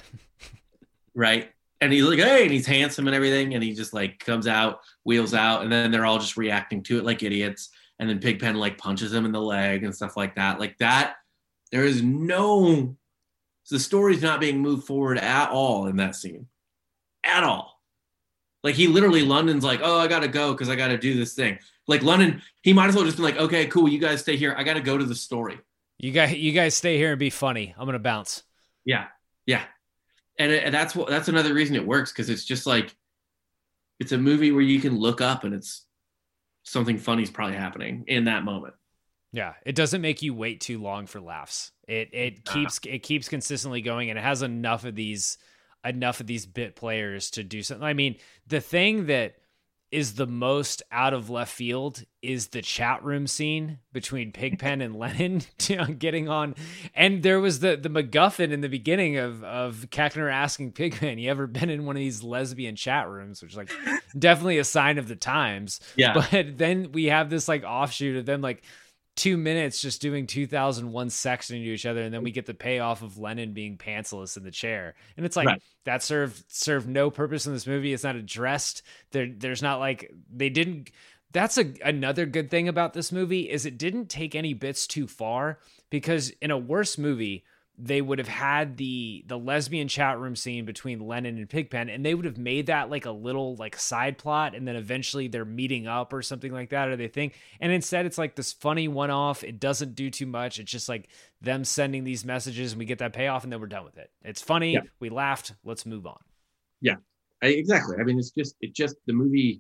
Right? And he's like, hey, and he's handsome and everything. And he just like comes out, wheels out. And then they're all just reacting to it like idiots. And then Pigpen like punches him in the leg and stuff like that. Like that, there is no, the story's not being moved forward at all in that scene. At all. Like he literally, London's like, oh, I got to go because I got to do this thing. Like London, he might as well just be like, okay, cool. You guys stay here. I got to go to the story. You guys, you guys stay here and be funny. I'm going to bounce. Yeah. Yeah. And, it, and that's what, that's another reason it works. Cause it's just like, it's a movie where you can look up and it's something funny is probably happening in that moment. Yeah. It doesn't make you wait too long for laughs. It, it keeps, it keeps consistently going and it has enough of these enough of these bit players to do something. I mean, the thing that is the most out of left field is the chat room scene between Pigpen and Lennon getting on. And there was the, the MacGuffin in the beginning of, of Keckner asking Pigpen, you ever been in one of these lesbian chat rooms? Which is like definitely a sign of the times. Yeah. But then we have this like offshoot of them like two minutes just doing two thousand one sexting to each other. And then we get the payoff of Lennon being pantsless in the chair. And it's like, right. that served served no purpose in this movie. It's not addressed. There, there's not like they didn't. That's a another good thing about this movie is it didn't take any bits too far, because in a worse movie they would have had the the lesbian chat room scene between Lennon and Pigpen, and they would have made that like a little like side plot, and then eventually they're meeting up or something like that, or they think. And instead it's like this funny one off. It doesn't do too much. It's just like them sending these messages, and we get that payoff, and then we're done with it. It's funny. Yeah. We laughed. Let's move on. Yeah, I, exactly. I mean, it's just it just the movie.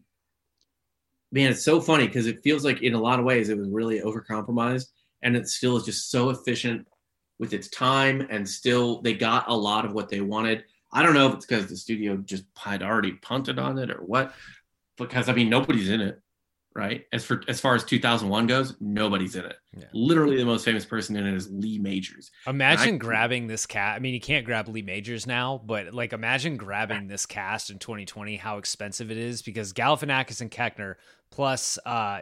Man, it's so funny because it feels like in a lot of ways it was really overcompromised, and it still is just so efficient with its time, and still they got a lot of what they wanted. I don't know if it's because the studio just had already punted on it or what, because I mean nobody's in it, right? As for as far as two thousand one goes, nobody's in it. Yeah. Literally, the most famous person in it is Lee Majors. Imagine I, grabbing this cat. I mean, you can't grab Lee Majors now, but like imagine grabbing this cast in twenty twenty. How expensive it is, because Galifianakis and Keckner plus uh,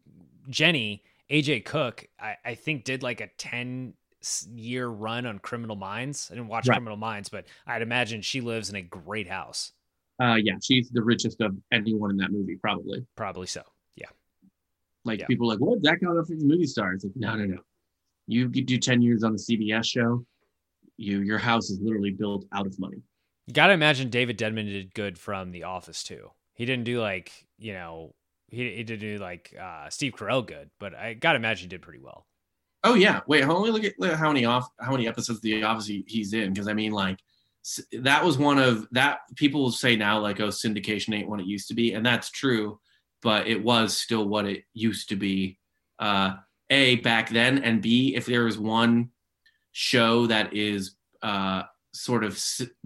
Jenny A J Cook, I, I think did like a ten year run on Criminal Minds. I didn't watch right. Criminal Minds, but I'd imagine she lives in a great house. Uh, yeah, she's the richest of anyone in that movie, probably. Probably so. Yeah. Like yeah. people are like, what? That guy looks like a movie star. It's like, no, no, no. You could do ten years on the C B S show. You, your house is literally built out of money. You got to imagine David Denman did good from The Office too. He didn't do like, you know, he, he did do like uh, Steve Carell good, but I got to imagine he did pretty well. Oh yeah. Wait, only look at look at how many off how many episodes of The Office he, he's in. Because I mean, like that was one of that people will say now, like, oh, syndication ain't what it used to be, and that's true, but it was still what it used to be. Uh, A, back then, and B, if there was one show that is uh, sort of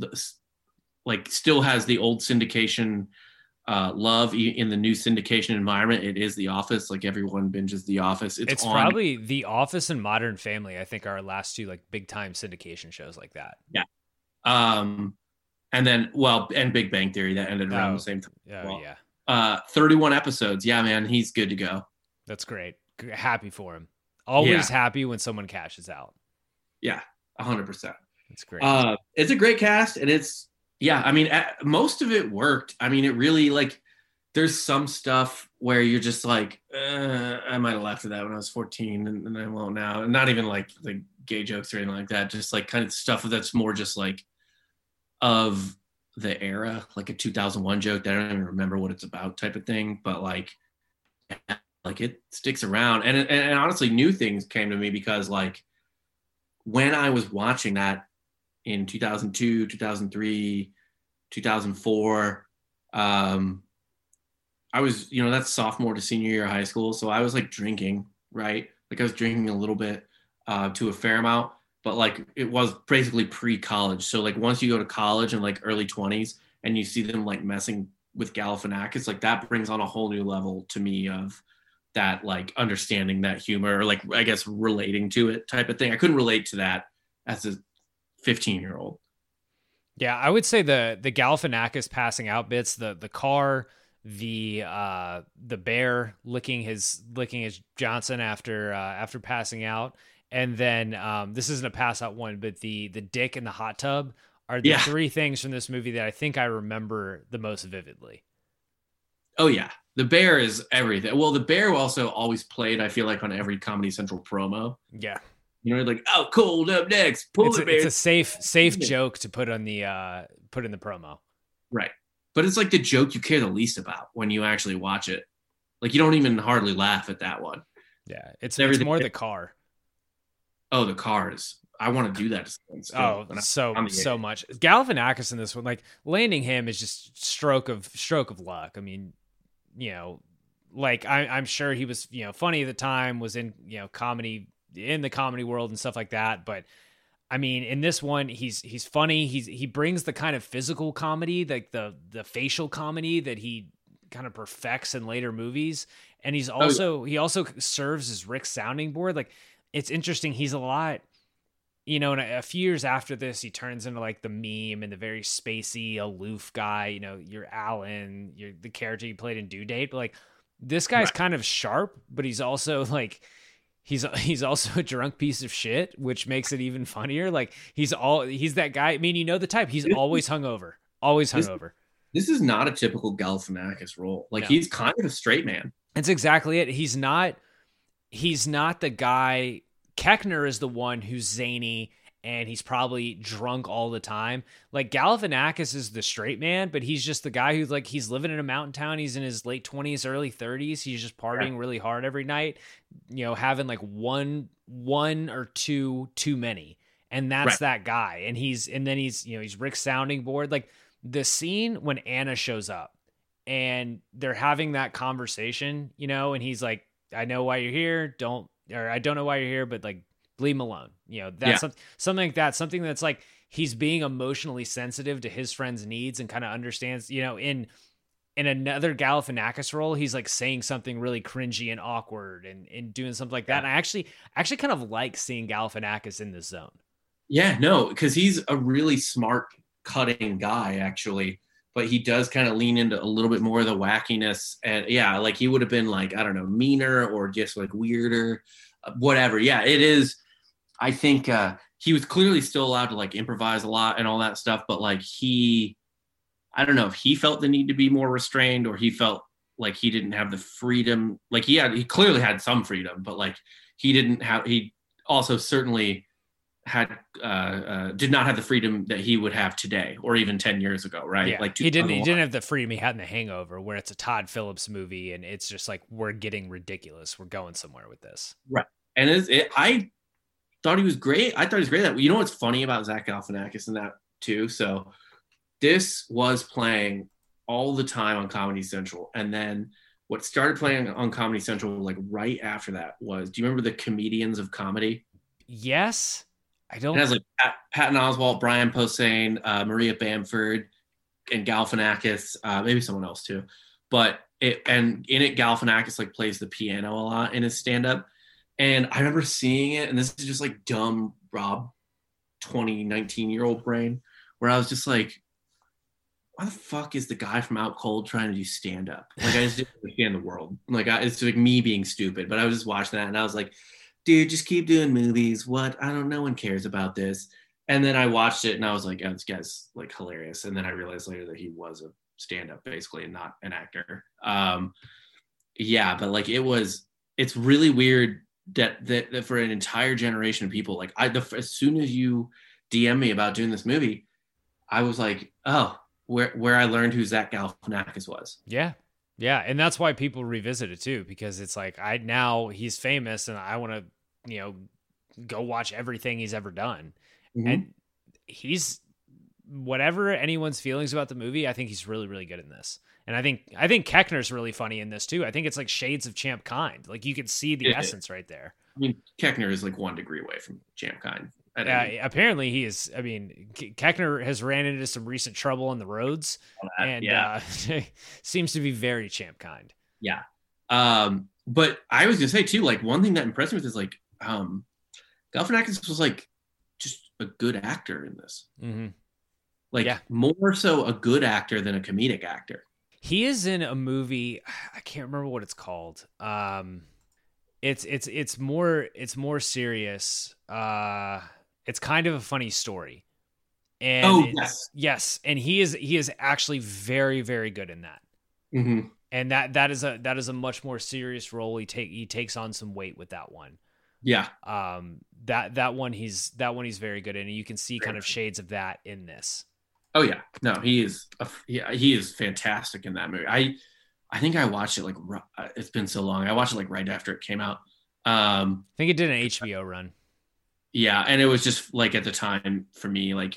like still has the old syndication uh, love in the new syndication environment, it is The Office. Like everyone binges The Office. It's, it's on. probably The Office and Modern Family, I think, are our last two like big time syndication shows like that. Yeah. Um, and then, well, and Big Bang Theory that ended around oh, the same time. Oh well. yeah. Uh, thirty-one episodes. Yeah, man, he's good to go. That's great. Happy for him. Always yeah. happy when someone cashes out. Yeah, a hundred percent. That's great. Uh, it's a great cast, and it's yeah. I mean, at, most of it worked. I mean, it really like. There's some stuff where you're just like, uh, I might have laughed at that when I was fourteen, and, and I won't now. And not even like the gay jokes or anything like that. Just like kind of stuff that's more just like of the era, like a two thousand one joke that I don't even remember what it's about type of thing. But like, like it sticks around. And, and, and honestly, new things came to me because like when I was watching that in two thousand two, two thousand three, two thousand four, um, I was, you know, that's sophomore to senior year of high school. So I was like drinking, right? Like I was drinking a little bit uh, to a fair amount, but like it was basically pre-college. So like once you go to college in like early twenties and you see them like messing with Galifianakis, like that brings on a whole new level to me of that, like understanding that humor, or like, I guess, relating to it type of thing. I couldn't relate to that as a fifteen year old. Yeah. I would say the, the Galifianakis passing out bits, the, the car, the uh the bear licking his licking his Johnson after uh after passing out, and then um this isn't a pass out one, but the the dick in the hot tub are the yeah. three things from this movie that I think I remember the most vividly. Oh yeah, the bear is everything. Well, the bear also always played, I feel like, on every Comedy Central promo. Yeah, you know, like, oh, cold up next, pull it's the a, bear. it's a safe safe joke to put on the uh put in the promo, right? But it's like the joke you care the least about when you actually watch it. Like you don't even hardly laugh at that one. Yeah, it's, it's more the car. Oh, the cars. I want to do that. Still, oh, so so much. Galifianakis in this one, like landing him is just stroke of stroke of luck. I mean, you know, like I, I'm sure he was, you know, funny at the time, was in, you know, comedy in the comedy world and stuff like that, but. I mean, in this one, he's he's funny. He's he brings the kind of physical comedy, like the the facial comedy that he kind of perfects in later movies. And he's also, oh, yeah. he also serves as Rick's sounding board. Like, it's interesting. He's a lot, you know, and a, a few years after this, he turns into like the meme and the very spacey, aloof guy. You know, you're Alan, you're the character you played in Due Date. But like, this guy's Right. kind of sharp, but he's also like, he's he's also a drunk piece of shit, which makes it even funnier. Like, he's all he's that guy. I mean, you know the type. He's always hungover, always This- hungover. This is not a typical Galifianakis role. Like No. he's kind of a straight man. That's exactly it. He's not he's not the guy. Keckner is the one who's zany and he's probably drunk all the time. Like, Galifianakis is the straight man, but he's just the guy who's like, he's living in a mountain town. He's in his late twenties, early thirties. He's just partying Yeah. really hard every night, you know, having like one, one or two too many. And that's Right. that guy. And he's, and then he's, you know, he's Rick's sounding board. Like, the scene when Anna shows up and they're having that conversation, you know, and he's like, I know why you're here. Don't, or I don't know why you're here, but like, leave him alone. You know, that's Yeah. some, something like that. Something that's like, he's being emotionally sensitive to his friend's needs and kind of understands, you know, in, in another Galifianakis role, he's like saying something really cringy and awkward and, and doing something like that. And I actually, actually kind of like seeing Galifianakis in this zone. Yeah, no, because he's a really smart, cutting guy, actually. But he does kind of lean into a little bit more of the wackiness. And yeah, like he would have been like, I don't know, meaner or just like weirder, uh, whatever. Yeah, it is. I think uh, he was clearly still allowed to like improvise a lot and all that stuff. But like he, I don't know if he felt the need to be more restrained or he felt like he didn't have the freedom. Like he had, he clearly had some freedom, but like he didn't have, he also certainly had uh, uh did not have the freedom that he would have today or even ten years ago, right? Yeah, Like he didn't he two thousand one. didn't have the freedom he had in The Hangover, where it's a Todd Phillips movie and it's just like, we're getting ridiculous, we're going somewhere with this. Right. And it's, it, I thought he was great. I thought he was great. That you know what's funny about Zach Galifianakis in that too? So this was playing all the time on Comedy Central, and then what started playing on Comedy Central like right after that was, do you remember the Comedians of Comedy? Yes. I don't. It has like Pat, Patton Oswalt, Brian Posehn, uh, Maria Bamford, and Galifianakis, uh, maybe someone else too. But it, and in it, Galifianakis like plays the piano a lot in his stand-up. And I remember seeing it, and this is just like dumb Rob, twenty, nineteen year old brain, where I was just like, why the fuck is the guy from Out Cold trying to do stand-up? Like, I just didn't understand the world. Like, I, it's like me being stupid, but I was just watching that and I was like, dude, just keep doing movies. What? I don't, no one cares about this. And then I watched it and I was like, oh, this guy's like hilarious. And then I realized later that he was a stand-up basically and not an actor. Um, yeah, but like it was, it's really weird that, that, that for an entire generation of people, like I, the, as soon as you D M me about doing this movie, I was like, oh, where, where I learned who Zach Galifianakis was. Yeah. Yeah, and that's why people revisit it too, because it's like, I now he's famous and I want to, you know, go watch everything he's ever done. Mm-hmm. And he's, whatever anyone's feelings about the movie, I think he's really, really good in this. And I think I think Keckner's really funny in this too. I think it's like shades of Champ Kind. Like, you can see the Yeah. essence right there. I mean, Keckner is like one degree away from Champ Kind. at Yeah, any- apparently he is. I mean, Ke- Keckner has ran into some recent trouble on the roads, that, and yeah. uh, seems to be very Champ Kind. Yeah. Um, but I was gonna say too, like one thing that impressed me with is like um Galifianakis was like just a good actor in this. Mm-hmm. Like Yeah. more so a good actor than a comedic actor. He is in a movie. I can't remember what it's called. Um, it's it's it's more it's more serious. Uh, it's kind of a funny story. And Oh, it- yes. yes, and he is he is actually very very good in that. Mm-hmm. And that that is a that is a much more serious role. He take he takes on some weight with that one. Yeah. Um, that that one he's that one he's very good in, and you can see kind of shades of that in this. Oh yeah, no, he is. A, yeah, he is fantastic in that movie. I, I think I watched it like ri- it's been so long. I watched it like right after it came out. Um, I think it did an H B O run. yeah, and it was just like at the time for me, like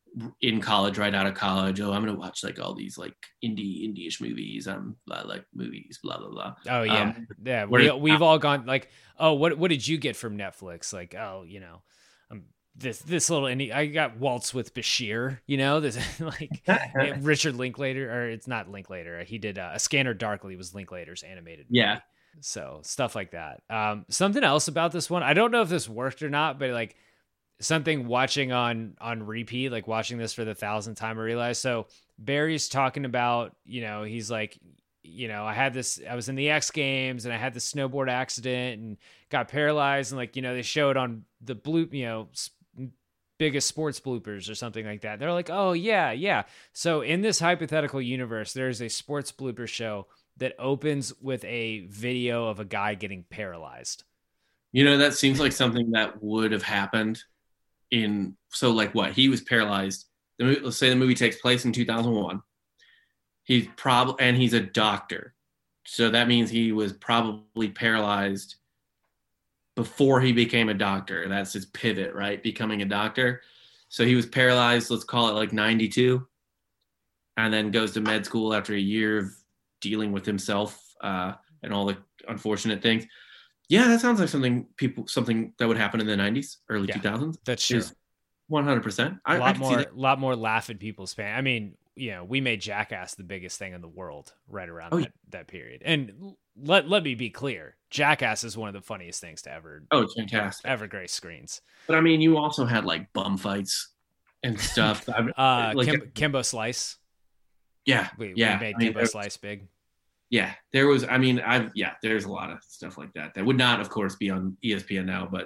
in college, right out of college. Oh, I'm gonna watch like all these like indie indie-ish movies. Um, I like movies, blah blah blah. Oh yeah, Um, yeah. where We, it- we've all gone like, oh, what what did you get from Netflix? Like, oh, you know, I'm this this little indie. I got Waltz with Bashir, you know, this like Richard Linklater, or it's not Linklater. He did uh, A Scanner Darkly was Linklater's animated movie. Yeah. So stuff like that. Um, something else about this one, I don't know if this worked or not, but like something watching on on repeat, like watching this for the thousandth time, I realized. So Barry's talking about, you know, he's like, you know, I had this, I was in the X Games and I had this snowboard accident and got paralyzed. And like, you know, they showed on the blue, you know, biggest sports bloopers or something like that. They're like, oh yeah, yeah. So in this hypothetical universe, there's a sports blooper show that opens with a video of a guy getting paralyzed. You know, that seems like something that would have happened in, so like what? He was paralyzed. The movie, let's say the movie takes place in two thousand one. He's probably, and he's a doctor. So that means he was probably paralyzed before he became a doctor. That's his pivot, right? Becoming a doctor. So he was paralyzed, let's call it like ninety-two, and then goes to med school after a year of dealing with himself uh, and all the unfortunate things. Yeah, that sounds like something people, something that would happen in the nineties, early Yeah, two thousands. that's true. one hundred percent. A I, lot I can see more, that. lot more laugh at people's fan. I mean, you know, we made Jackass the biggest thing in the world right around Oh, that, that period. And let let me be clear, Jackass is one of the funniest things to ever. Oh, it's fantastic. Ever grace screens. But I mean, you also had like bum fights and stuff. uh, like, Kim, Kimbo Slice. yeah, We, yeah. we made I mean, Kimbo there's- Slice big. Yeah, there was. I mean, I've yeah. There's a lot of stuff like that that would not, of course, be on E S P N now. But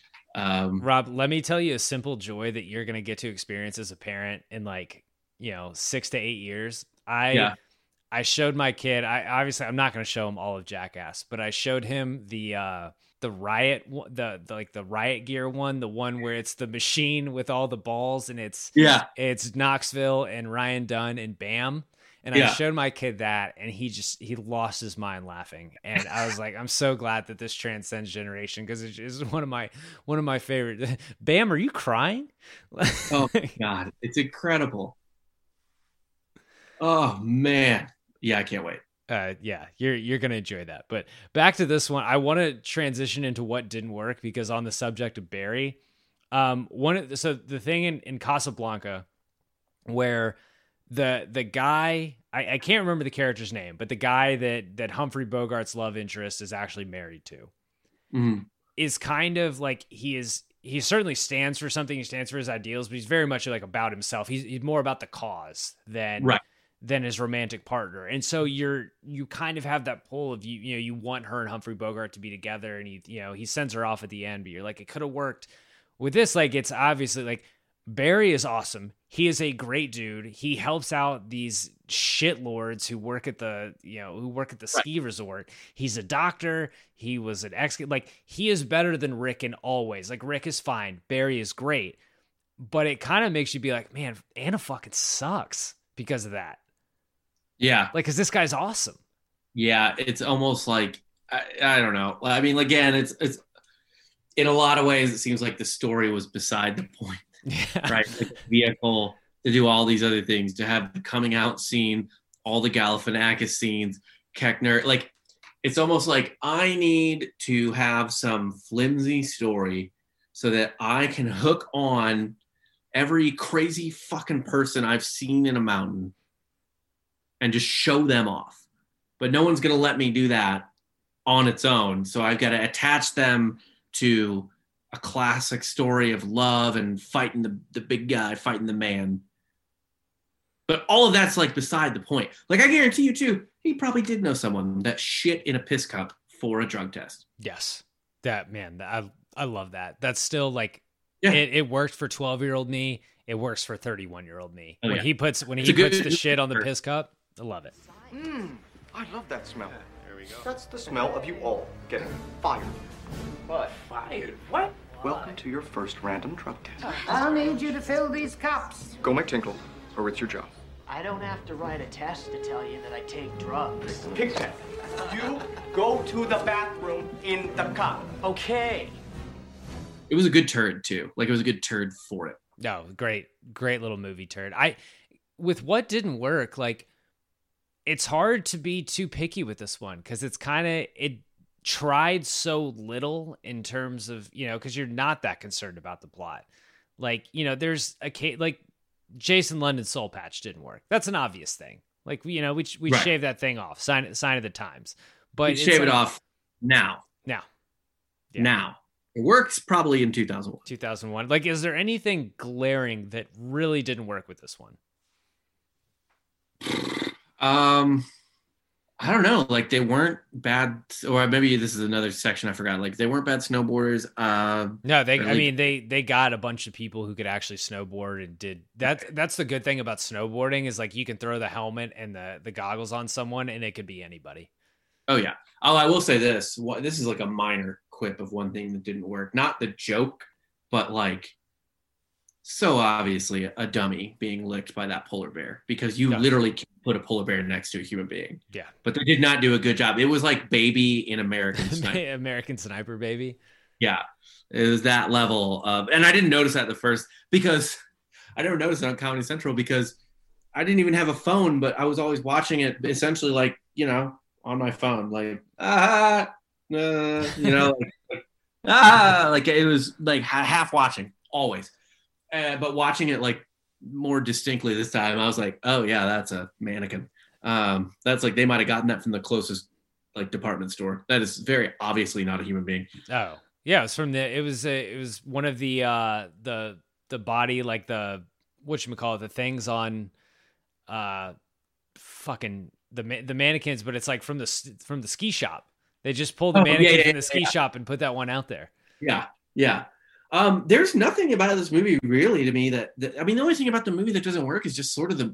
um, Rob, let me tell you a simple joy that you're going to get to experience as a parent in like, you know, six to eight years. I Yeah. I showed my kid. I obviously I'm not going to show him all of Jackass, but I showed him the uh, the riot, one- the, the like the riot gear one, the one where it's the machine with all the balls, and it's Yeah. it's Knoxville and Ryan Dunn and Bam. And Yeah. I showed my kid that, and he just, he lost his mind laughing. And I was like, I'm so glad that this transcends generation, because it is one of my, one of my favorite. Bam, are you crying? oh my God, it's incredible. Oh man, yeah, I can't wait. Uh, yeah, you're you're gonna enjoy that. But back to this one, I want to transition into what didn't work, because on the subject of Barry, um, one of the, so the thing in, in Casablanca, where the the guy, I, I can't remember the character's name, but the guy that that Humphrey Bogart's love interest is actually married to, Mhm. is kind of like, he is he certainly stands for something, he stands for his ideals, but he's very much like about himself. He's he's more about the cause than Right. than his romantic partner. And so you're you kind of have that pull of, you you know, you want her and Humphrey Bogart to be together, and he you know he sends her off at the end, but you're like, it could have worked. With this, like, it's obviously like, Barry is awesome. He is a great dude. He helps out these shitlords who work at the, you know, who work at the ski resort. He's a doctor. He was an ex, like, he is better than Rick in all ways. Like, Rick is fine. Barry is great. But it kind of makes you be like, man, Anna fucking sucks because of that. Yeah, Like, cause this guy's awesome. yeah. It's almost like I, I don't know. I mean, again, it's it's in a lot of ways, it seems like the story was beside the point. Yeah. Right, like the vehicle to do all these other things, to have the coming out scene, all the Galifianakis scenes, Keckner. Like, it's almost like I need to have some flimsy story so that I can hook on every crazy fucking person I've seen in a mountain and just show them off. But no one's gonna let me do that on its own. So I've got to attach them to a classic story of love and fighting the, the big guy, fighting the man. But all of that's like beside the point. Like, I guarantee you too, he probably did know someone that shit in a piss cup for a drug test. Yes. That, man, I I love that. That's still like, Yeah. it, it worked for twelve year old me. It works for thirty-one year old me. Oh, when yeah. he puts, when It's he a good- puts the shit on the piss cup, I love it. Mmm, I love that smell. There we go. That's the smell of you all getting fired. What? Fired? What? Welcome to your first random drug test. I'll need you to fill these cups. Go make tinkle, or it's your job. I don't have to write a test to tell you that I take drugs. Pigpen, you go to the bathroom in the cup. Okay. It was a good turd too. Like, it was a good turd for it. No, great, great little movie turd. I, with what didn't work, like, it's hard to be too picky with this one, because it's kind of, it tried so little in terms of, you know, because you're not that concerned about the plot. Like, you know, there's a case like Jason London's soul patch didn't work. That's an obvious thing. Like, you know, we we Right. shave that thing off. Sign sign of the times. But You'd it's shave it like- off now. now. Now. It works probably in two thousand one. two thousand one. Like, is there anything glaring that really didn't work with this one? Um, I don't know. Like, they weren't bad, or maybe this is another section I forgot. Like, they weren't bad snowboarders. Uh, No, they. I really- mean, they they got a bunch of people who could actually snowboard and did that. That's the good thing about snowboarding is like you can throw the helmet and the the goggles on someone and it could be anybody. Oh yeah. Oh, I will say this. What this is like a minor quip of one thing that didn't work. Not the joke, but like so obviously a dummy being licked by that polar bear because you Yeah. literally can't put a polar bear next to a human being. Yeah. But they did not do a good job. It was like Baby in American Sniper. American Sniper, baby. Yeah. It was that level of, and I didn't notice that the first because I never noticed it on Comedy Central because I didn't even have a phone, but I was always watching it essentially like, you know, on my phone, like, ah, uh, you know, like, ah, like it was like ha- half watching always. Uh, but watching it like more distinctly this time, I was like, oh yeah, that's a mannequin. Um, that's like, they might've gotten that from the closest like department store. That is very obviously not a human being. Oh yeah, it was from the. It was a, it was one of the uh the the body like the whatchamacallit, the things on, uh, fucking the ma- the mannequins, but it's like from the s- from the ski shop. They just pulled the Oh, mannequin yeah, yeah, from the ski yeah. shop and put that one out there. Yeah, yeah. Um, there's nothing about this movie really to me that, that I mean, the only thing about the movie that doesn't work is just sort of the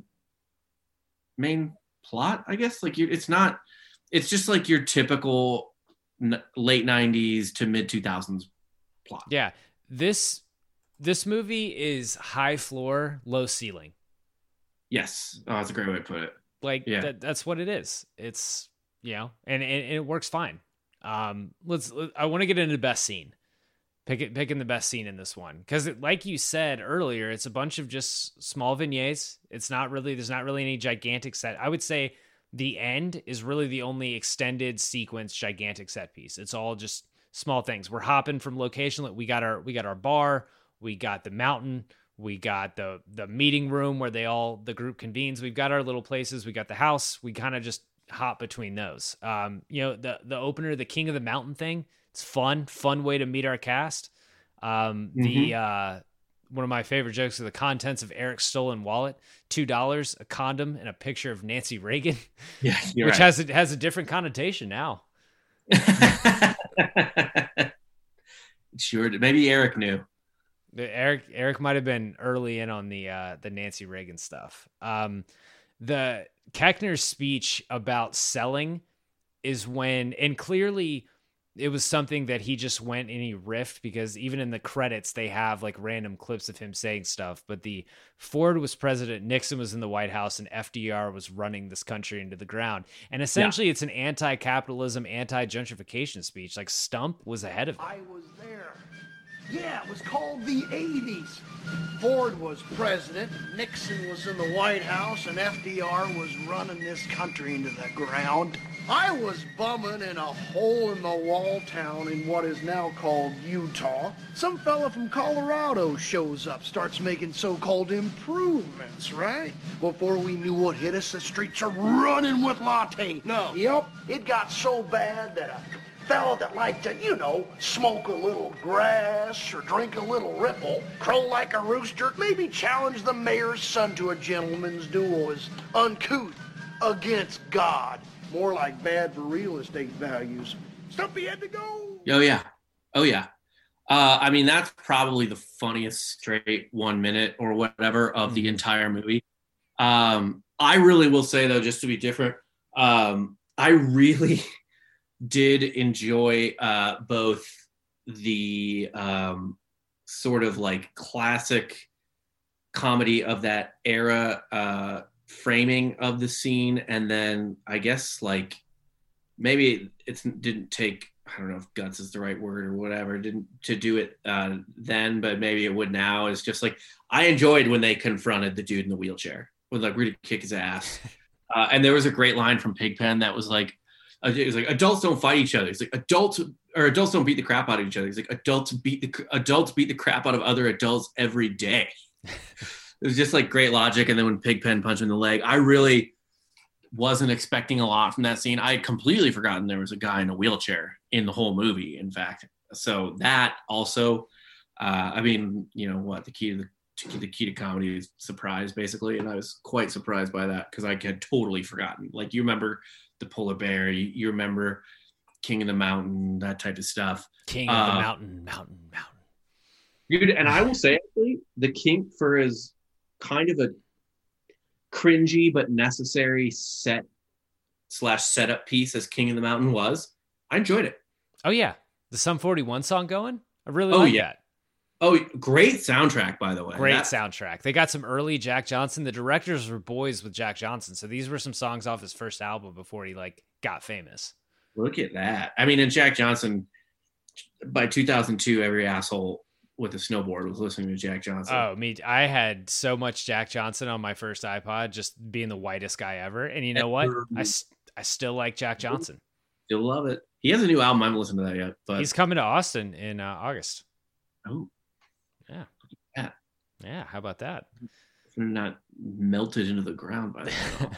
main plot, I guess. Like, you, it's not. It's just like your typical n- late nineties to mid two thousands plot. Yeah, this this movie is high floor, low ceiling. Yes, oh, that's a great way to put it. Like Yeah. that, that's what it is. It's, you know, and, and, and it works fine. Um, let's, let- I want to get into the best scene. Pick it, picking the best scene in this one. Cause it, like you said earlier, it's a bunch of just small vignettes. It's not really, there's not really any gigantic set. I would say the end is really the only extended sequence, gigantic set piece. It's all just small things. We're hopping from location. We got our, we got our bar, we got the mountain, we got the the meeting room where they all the group convenes. We've got our little places. We got the house. We kind of just hop between those. Um, you know, the the opener, the King of the Mountain thing. It's fun, fun way to meet our cast. Um, The uh, one of my favorite jokes are the contents of Eric's stolen wallet: two dollars, a condom, and a picture of Nancy Reagan. Yeah, which you're right. has a, has a different connotation now. Sure, maybe Eric knew. The Eric Eric might have been early in on the uh, the Nancy Reagan stuff. Um, the Keckner's speech about selling is when, and clearly it was something that he just went and he riffed, because even in the credits they have like random clips of him saying stuff. But the Ford was president, Nixon was in the White House, and F D R was running this country into the ground. And essentially it's an anti-capitalism, anti-gentrification speech. Like Stump was ahead of it. I was there. Yeah, it was called the eighties. Ford was president, Nixon was in the White House, and F D R was running this country into the ground. I was bumming in a hole-in-the-wall town in what is now called Utah. Some fella from Colorado shows up, starts making so-called improvements, right? Before we knew what hit us, the streets are running with latte. No. Yep, it got so bad that a fella that liked to, you know, smoke a little grass or drink a little ripple, crow like a rooster, maybe challenge the mayor's son to a gentleman's duel is uncouth against God. More like bad for real estate values. Stumpy had to go. Oh yeah, oh yeah. Uh, I mean, that's probably the funniest straight one minute or whatever of the entire movie. Um, I really will say though, just to be different, um, I really did enjoy uh, both the um, sort of like classic comedy of that era, uh, framing of the scene, and then I guess like maybe it didn't take, I don't know if guts is the right word or whatever, didn't to do it uh, then, but maybe it would now. It's just like I enjoyed when they confronted the dude in the wheelchair with like really kick his ass, uh, and there was a great line from Pigpen that was like, it was like adults don't fight each other. It's like adults or adults don't beat the crap out of each other. He's like, adults beat the adults beat the crap out of other adults every day. It was just like great logic. And then when Pigpen punched him in the leg, I really wasn't expecting a lot from that scene. I had completely forgotten there was a guy in a wheelchair in the whole movie, in fact. So that also, uh, I mean, you know what, the key to the the key to comedy is surprise, basically. And I was quite surprised by that because I had totally forgotten. Like, you remember the polar bear, you, you remember King of the Mountain, that type of stuff. King of uh, the Mountain, Mountain, Mountain. Dude, and I will say, actually, the King, for his kind of a cringy but necessary set slash setup piece as King of the Mountain was, I enjoyed it. Oh, yeah. The Sum forty-one song going? I really oh, like yeah. that. Oh, great soundtrack, by the way. Great that, soundtrack. They got some early Jack Johnson. The directors were boys with Jack Johnson, so these were some songs off his first album before he like got famous. Look at that. I mean, and Jack Johnson, by two thousand two, every asshole with a snowboard was listening to Jack Johnson. Oh, me. I had so much Jack Johnson on my first iPod, just being the whitest guy ever. And you know what? I, I still like Jack Johnson. Still love it. He has a new album. I haven't listened to that yet. But he's coming to Austin in uh, August. Oh. Yeah. Yeah. Yeah. How about that? Not melted into the ground by the way.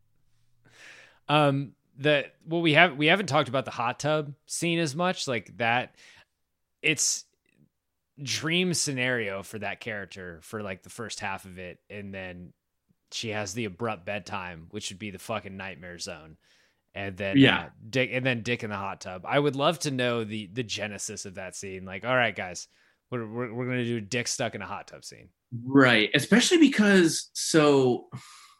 um, the well, we have we haven't talked about the hot tub scene as much. Like that, it's dream scenario for that character for like the first half of it, and then she has the abrupt bedtime, which would be the fucking nightmare zone. And then yeah, uh, Dick, and then Dick in the hot tub. I would love to know the the genesis of that scene. Like, all right, guys. We're, we're, we're going to do Dick stuck in a hot tub scene. Right. Especially because, so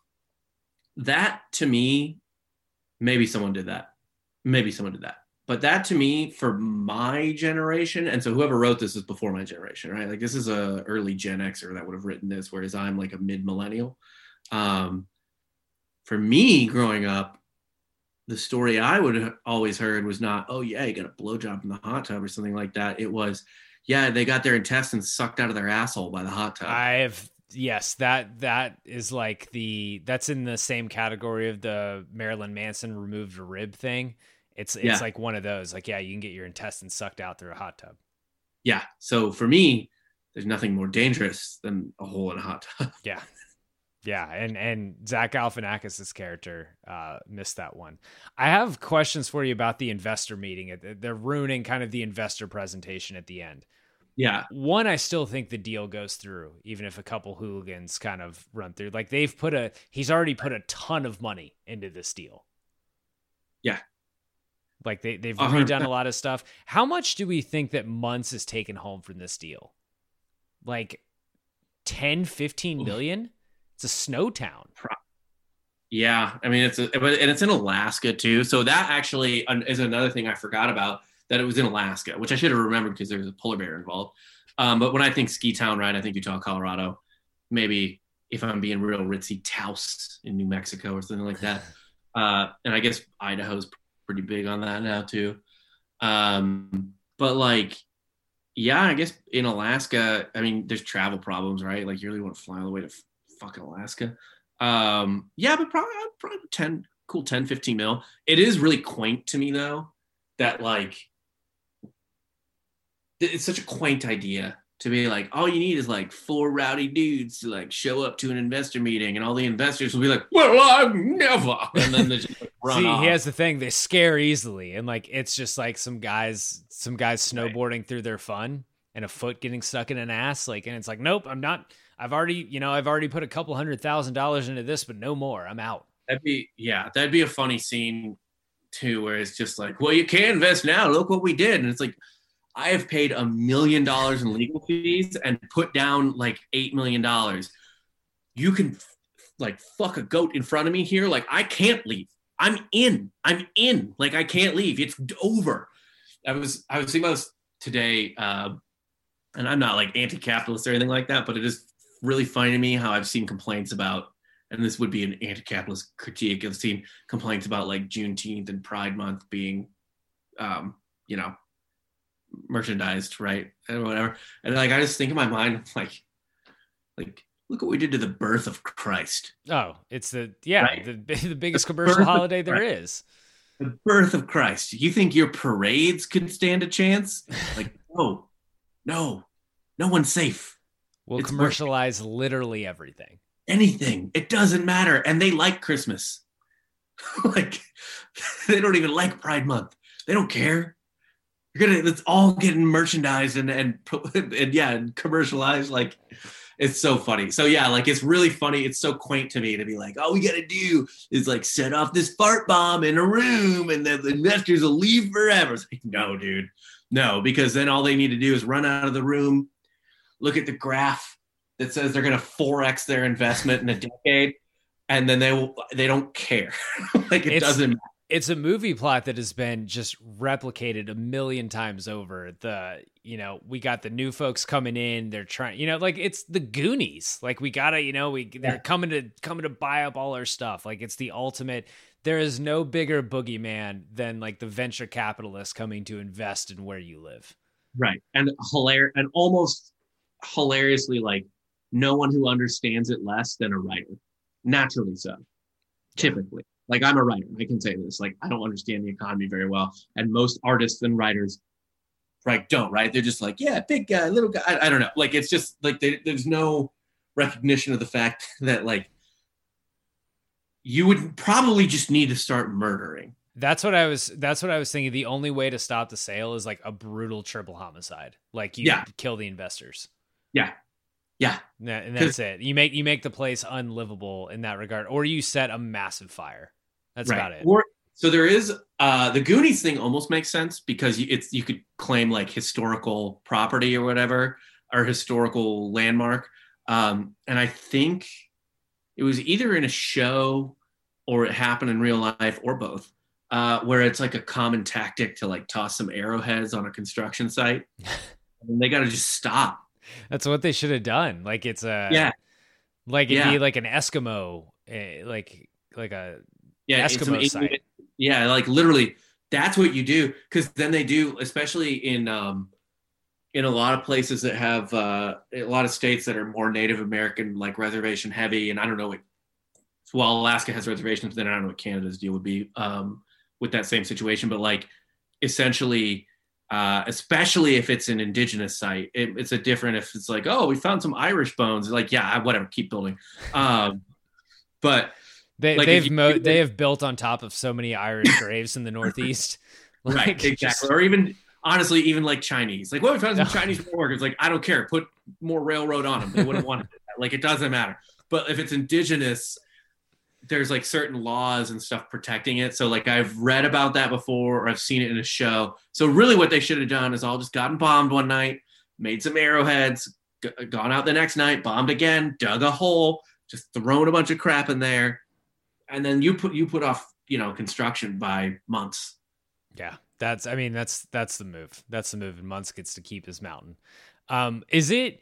that to me, maybe someone did that. Maybe someone did that. But that to me, for my generation, and so whoever wrote this is before my generation, right? Like this is a early Gen Xer that would have written this, whereas I'm like a mid-millennial. Um, for me growing up, the story I would have always heard was not, oh yeah, you got a blowjob in the hot tub or something like that. It was, yeah, they got their intestines sucked out of their asshole by the hot tub. I have, yes, that that is like the, that's in the same category of the Marilyn Manson removed a rib thing. It's it's yeah. like one of those, like, yeah, you can get your intestines sucked out through a hot tub. Yeah. So for me, there's nothing more dangerous than a hole in a hot tub. Yeah. Yeah, and and Zach Galifianakis' character uh, missed that one. I have questions for you about the investor meeting. They're ruining kind of the investor presentation at the end. Yeah. One, I still think the deal goes through, even if a couple hooligans kind of run through. Like they've put a, he's already put a ton of money into this deal. Yeah. Like they, they've uh-huh. redone a lot of stuff. How much do we think that Muntz has taken home from this deal? Like ten, fifteen million? It's a snow town. Yeah, I mean it's a, and it's in Alaska too. So that actually is another thing I forgot about, that it was in Alaska, which I should have remembered because there was a polar bear involved. Um, but when I think ski town, right, I think Utah, Colorado. Maybe if I'm being real ritzy, Taos in New Mexico or something like that. Uh, and I guess Idaho's pretty big on that now too. Um, but like, yeah, I guess in Alaska, I mean, there's travel problems, right? Like you really want to fly all the way to fucking Alaska. Um, yeah, but probably, probably ten, cool ten, fifteen mil. It is really quaint to me though, that like, it's such a quaint idea to be like, all you need is like four rowdy dudes to like show up to an investor meeting and all the investors will be like, well, I've never. And then they just like, run See, off. here's the thing. They scare easily. And like, it's just like some guys, some guys snowboarding right. through their fun and a foot getting stuck in an ass. Like, and it's like, nope, I'm not, I've already, you know, I've already put a couple hundred thousand dollars into this, but no more. I'm out. That'd be, yeah, that'd be a funny scene too, where it's just like, well, you can't invest now. Look what we did. And it's like, I have paid a million dollars in legal fees and put down like eight million dollars. You can f- like fuck a goat in front of me here. Like I can't leave. I'm in. I'm in. Like I can't leave. It's over. I was I was thinking about this today, uh, and I'm not like anti-capitalist or anything like that, but it is really funny to me how I've seen complaints about, and this would be an anti-capitalist critique. I've seen complaints about like Juneteenth and Pride Month being, um, you know, merchandised, right, and whatever. And like I just think in my mind, like, like look what we did to the birth of Christ. Oh, it's the yeah, right? the the biggest the commercial holiday there is. The birth of Christ. You think your parades could stand a chance? Like, no, no, no one's safe. We'll It's commercialize literally everything. Anything. It doesn't matter. And they like Christmas. Like, they don't even like Pride Month. They don't care. You're gonna. It's all getting merchandised and and and yeah, and commercialized. Like, it's so funny. So yeah, like it's really funny. It's so quaint to me to be like, all we gotta do is like set off this fart bomb in a room, and then the investors will leave forever. It's like, no, dude, no, because then all they need to do is run out of the room, look at the graph that says they're gonna four X their investment in a decade, and then they will. They don't care. Like it It's- doesn't matter. It's a movie plot that has been just replicated a million times over. The, you know, we got the new folks coming in. They're trying, you know, like it's the Goonies. Like we gotta, you know, we they're Yeah. coming to coming to buy up all our stuff. Like it's the ultimate. There is no bigger boogeyman than like the venture capitalists coming to invest in where you live. Right. And hilarious and almost hilariously, like no one who understands it less than a writer. Naturally so. Typically. Like I'm a writer. I can say this. Like I don't understand the economy very well. And most artists and writers like don't, right? They're just like, yeah, big guy, little guy. I, I don't know. Like it's just like they, there's no recognition of the fact that like you would probably just need to start murdering. That's what I was. That's what I was thinking. The only way to stop the sale is like a brutal triple homicide. Like you Yeah. kill the investors. Yeah. Yeah. And that- and that's it. You make you make the place unlivable in that regard, or you set a massive fire. That's Right. about it. Or so there is uh, the Goonies thing almost makes sense because you, it's you could claim like historical property or whatever or historical landmark. Um, and I think it was either in a show or it happened in real life or both, uh, where it's like a common tactic to like toss some arrowheads on a construction site. And they got to just stop. That's what they should have done. Like it's a Yeah. like it'd Yeah. be like an Eskimo, eh, like like a Yeah, it's Eskimo some- site. Yeah, like literally, that's what you do because then they do, especially in um, in a lot of places that have uh, a lot of states that are more Native American, like reservation heavy, and I don't know what. Well, Alaska has reservations, then I don't know what Canada's deal would be um, with that same situation, but like essentially. Uh, especially if it's an indigenous site, it, it's a different. If it's like, oh, we found some Irish bones, like, yeah, whatever, keep building. Um, but They like, they've if you- mo- they have built on top of so many Irish graves in the Northeast. right, Like, exactly. just- Or even honestly, even like Chinese, like, well, we found some Chinese workers. Like, I don't care, put more railroad on them. They wouldn't want it. Like, it doesn't matter. But if it's indigenous, there's like certain laws and stuff protecting it. So like I've read about that before or I've seen it in a show. So really what they should have done is all just gotten bombed one night, made some arrowheads, g- gone out the next night, bombed again, dug a hole, just thrown a bunch of crap in there. And then you put, you put off, you know, construction by months. Yeah, that's. I mean, that's that's the move. That's the move. And Muntz gets to keep his mountain. Um, is it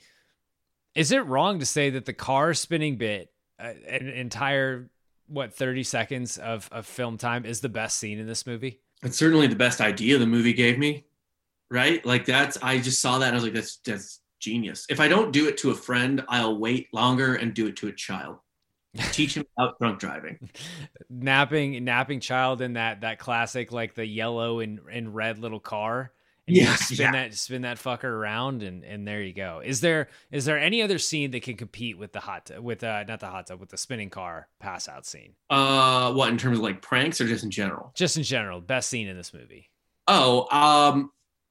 is it wrong to say that the car spinning bit, uh, an entire what thirty seconds of of film time, is the best scene in this movie? It's certainly the best idea the movie gave me, right? Like that's, I just saw that and I was like, that's that's genius. If I don't do it to a friend, I'll wait longer and do it to a child. Teach him about drunk driving. napping napping child in that that classic like the yellow and, and red little car. And Yeah, you just spin yeah. that spin that fucker around and and there you go. Is there is there any other scene that can compete with the hot t- with uh not the hot tub with the spinning car pass out scene? Uh, what, in terms of like pranks or just in general? Just in general, best scene in this movie. Oh, um,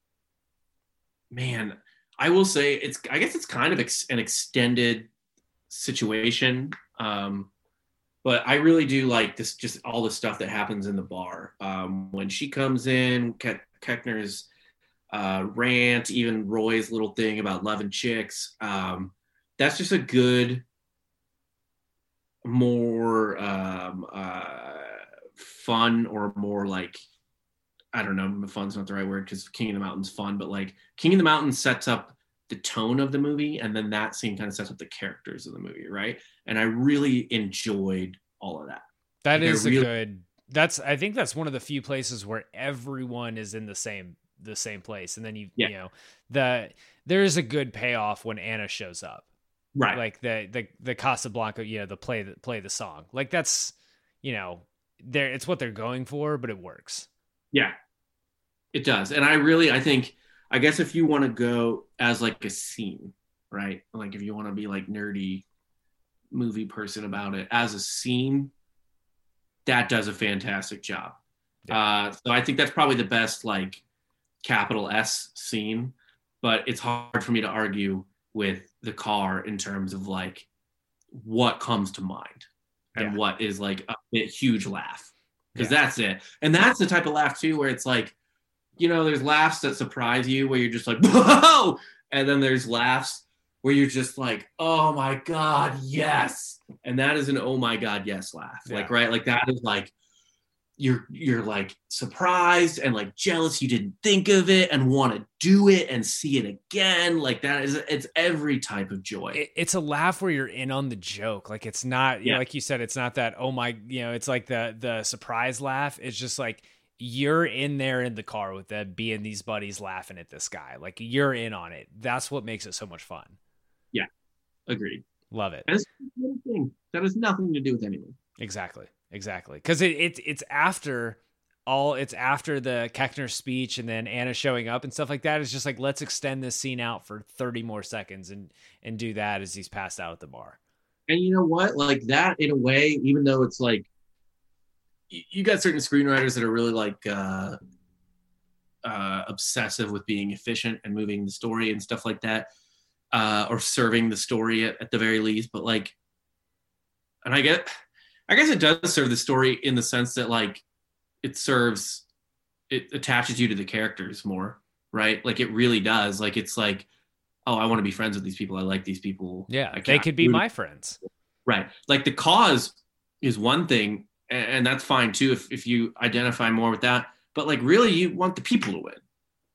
man, I will say it's, I guess it's kind of ex- an extended situation. Um, but I really do like this, just all the stuff that happens in the bar. Um, when she comes in, Ke- Keckner's uh, rant, even Roy's little thing about loving chicks. Um, that's just a good, more um, uh, fun or more like, I don't know, fun's not the right word because King of the Mountain's fun, but like King of the Mountain sets up the tone of the movie, and then that scene kind of sets up the characters of the movie, right? And I really enjoyed all of that. That Like, I is really- a good. That's I think that's one of the few places where everyone is in the same the same place, and then you Yeah. you know the there is a good payoff when Anna shows up, Right. Like the the the Casablanca, you know, the play the play the song. Like that's you know they're it's what they're going for, but it works. Yeah, it does. And I really, I think, I guess if you want to go as like a scene, right? Like if you want to be like nerdy movie person about it, as a scene, that does a fantastic job. Yeah. Uh, so I think that's probably the best like capital S scene, but it's hard for me to argue with the car in terms of like what comes to mind and yeah. what is like a, a huge laugh. Because yeah. that's it. And that's the type of laugh too, where it's like, you know, there's laughs that surprise you where you're just like, whoa! And then there's laughs where you're just like, oh my God, yes. And that is an oh my God, yes laugh. Yeah. Like, right? Like that is like, you're you're like surprised and like jealous you didn't think of it and want to do it and see it again. Like that is, it's every type of joy. It, it's a laugh where you're in on the joke. Like it's not, yeah. you know, like you said, it's not that, oh my, you know, it's like the the surprise laugh. It's just like you're in there in the car with them being these buddies laughing at this guy. Like you're in on it. That's what makes it so much fun. Yeah, agreed. Love it. And it's one thing that has nothing to do with anything. Exactly. Exactly. Because it, it, it's after all, it's after the Koechner speech and then Anna showing up and stuff like that. It's just like, let's extend this scene out for thirty more seconds and, and do that as he's passed out at the bar. And you know what? Like that in a way, even though it's like, you, you got certain screenwriters that are really like uh, uh, obsessive with being efficient and moving the story and stuff like that, uh, or serving the story at, at the very least. But like, and I get... I guess it does serve the story in the sense that like it serves, it attaches you to the characters more, right? Like it really does. Like it's like, oh, I want to be friends with these people. I like these people. Yeah, they could be my friends. Right. Like the cause is one thing, and that's fine too if, if you identify more with that. But like really you want the people to win,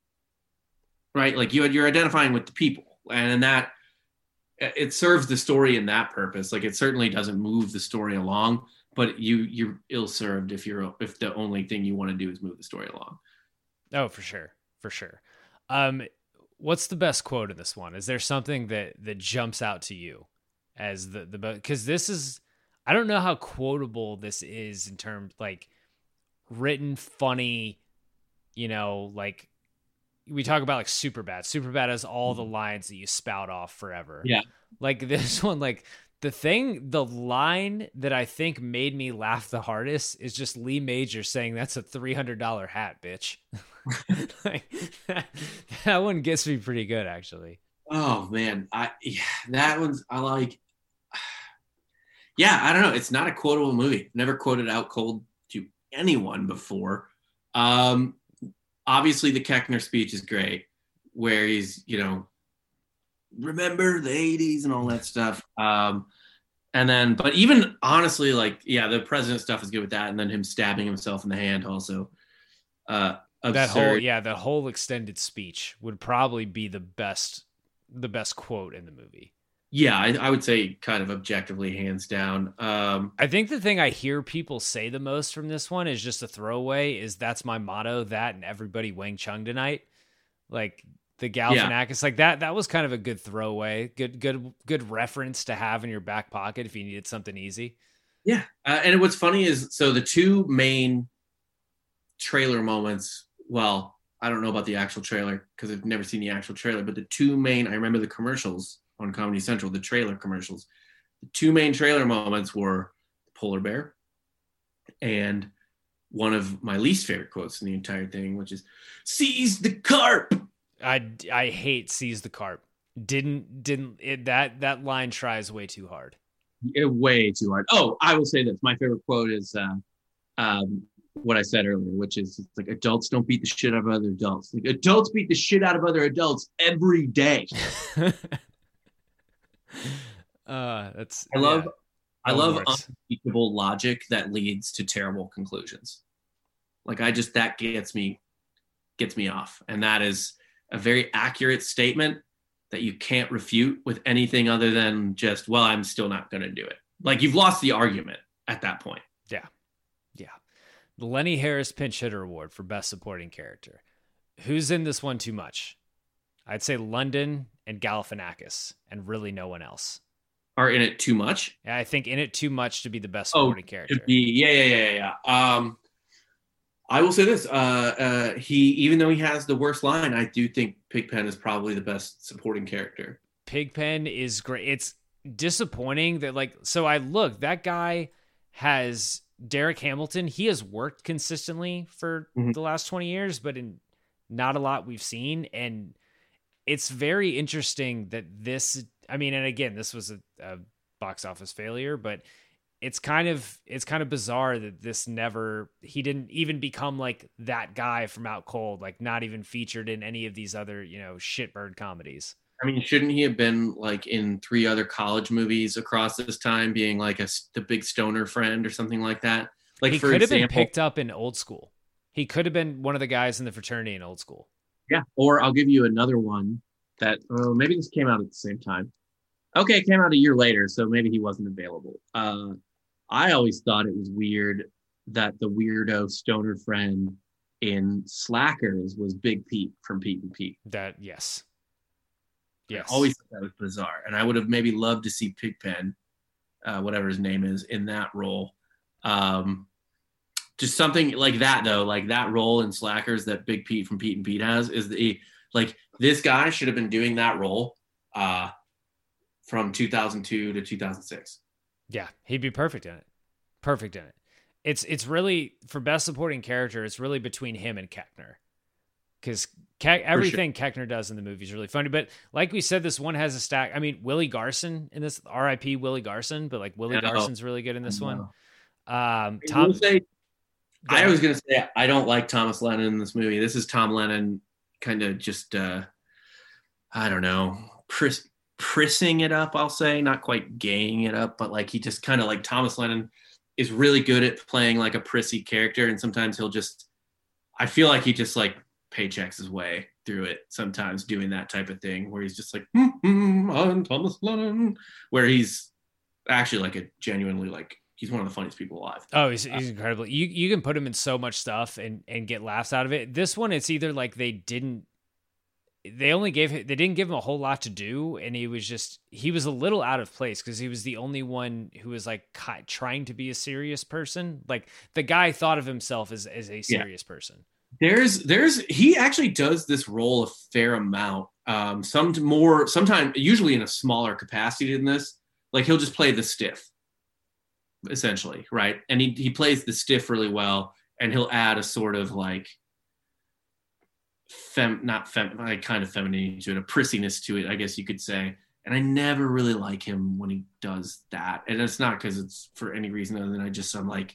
right? Like you, you're identifying with the people, and that, it serves the story in that purpose. Like it certainly doesn't move the story along, but you you're ill-served if you're if the only thing you want to do is move the story along. Oh, for sure, for sure. Um, what's the best quote in this one? Is there something that that jumps out to you as the the because this is, I don't know how quotable this is in terms like written funny, you know, like. We talk about like Superbad. Superbad has all the lines that you spout off forever. Yeah. Like this one, like the thing, the line that I think made me laugh the hardest is just Lee Major saying that's a three hundred dollars hat, bitch. Like, that, that one gets me pretty good, actually. Oh man. I, yeah, that one's, I like, yeah, I don't know. It's not a quotable movie. Never quoted out cold to anyone before. Um, Obviously, the Koechner speech is great, where he's, you know, remember the eighties and all that stuff. Um, and then, but even honestly, like, yeah, the president stuff is good with that. And then him stabbing himself in the hand also. Uh, that whole, yeah, the whole extended speech would probably be the best, the best quote in the movie. Yeah, I, I would say kind of objectively, hands down. Um, I think the thing I hear people say the most from this one is just a throwaway, is that's my motto, that and everybody Wang Chung tonight. Like the Galifianakis, yeah. like that, that was kind of a good throwaway, good, good, good reference to have in your back pocket if you needed something easy. Yeah. Uh, and what's funny is, so the two main trailer moments, well, I don't know about the actual trailer because I've never seen the actual trailer, but the two main, I remember the commercials on Comedy Central, the trailer commercials. The two main trailer moments were the polar bear and one of my least favorite quotes in the entire thing, which is "seize the carp." I, I hate "seize the carp." Didn't didn't it, that that line tries way too hard. It, way too hard. Oh, I will say this: my favorite quote is uh, um, what I said earlier, which is it's like adults don't beat the shit out of other adults. Like adults beat the shit out of other adults every day. uh that's I love yeah, I love unbeatable logic that leads to terrible conclusions. Like I just that gets me gets me off. And that is a very accurate statement that you can't refute with anything other than just, well, I'm still not gonna do it. Like you've lost the argument at that point. Yeah. Yeah. The Lenny Harris Pinch Hitter Award for Best Supporting Character. Who's in this one too much? I'd say London and Galifianakis, and really no one else. Are in it too much? Yeah, I think in it too much to be the best Oh, supporting character. to be, yeah, yeah, yeah, yeah. Um, I will say this: uh, uh, he, even though he has the worst line, I do think Pigpen is probably the best supporting character. Pigpen is great. It's disappointing that, like, so I look, that guy has Derek Hamilton. He has worked consistently for mm-hmm. the last twenty years, but in not a lot we've seen. And it's very interesting that this, I mean, and again, this was a, a box office failure, but it's kind of, it's kind of bizarre that this never, he didn't even become like that guy from Out Cold, like not even featured in any of these other, you know, shitbird comedies. I mean, shouldn't he have been like in three other college movies across this time, being like a the big stoner friend or something like that? Like, he for could example, have been picked up in Old School. He could have been one of the guys in the fraternity in Old School. Yeah. Or I'll give you another one that uh, maybe this came out at the same time. Okay, it came out a year later, so maybe he wasn't available. Uh, I always thought it was weird that the weirdo stoner friend in Slackers was Big Pete from Pete and Pete. That, yes. Yes. I always thought that was bizarre. And I would have maybe loved to see Pigpen, uh, whatever his name is, in that role. Um, just something like that, though, like that role in Slackers that Big Pete from Pete and Pete has is the, like, this guy should have been doing that role uh, from two thousand two to two thousand six. Yeah, he'd be perfect in it. Perfect in it. It's it's really, for best supporting character, it's really between him and Koechner. Because Ke- everything sure. Koechner does in the movie is really funny. But like we said, this one has a stack. I mean, Willie Garson in this, R I P Willie Garson, but like Willie no. Garson's really good in this no. one. Um, Tom, say, I was going to say, I don't like Thomas Lennon in this movie. This is Tom Lennon kind of just, uh, I don't know, pris- prissing it up, I'll say. Not quite gaying it up, but like he just kind of like Thomas Lennon is really good at playing like a prissy character. And sometimes he'll just, I feel like he just like, paychecks his way through it sometimes doing that type of thing where he's just like mm-hmm, I'm Thomas Lennon, where he's actually like a genuinely like he's one of the funniest people alive. Oh, he's, he's incredible. You you can put him in so much stuff and and get laughs out of it. This one, it's either like they didn't they only gave they didn't give him a whole lot to do, and he was just he was a little out of place because he was the only one who was like trying to be a serious person. Like the guy thought of himself as as a serious yeah. person. There's, there's, he actually does this role a fair amount. Um, some more, sometimes, usually in a smaller capacity than this. Like he'll just play the stiff, essentially, right? And he he plays the stiff really well, and he'll add a sort of like, fem, not fem, like kind of femininity to it, a prissiness to it, I guess you could say. And I never really like him when he does that, and it's not because it's for any reason other than I just I'm like,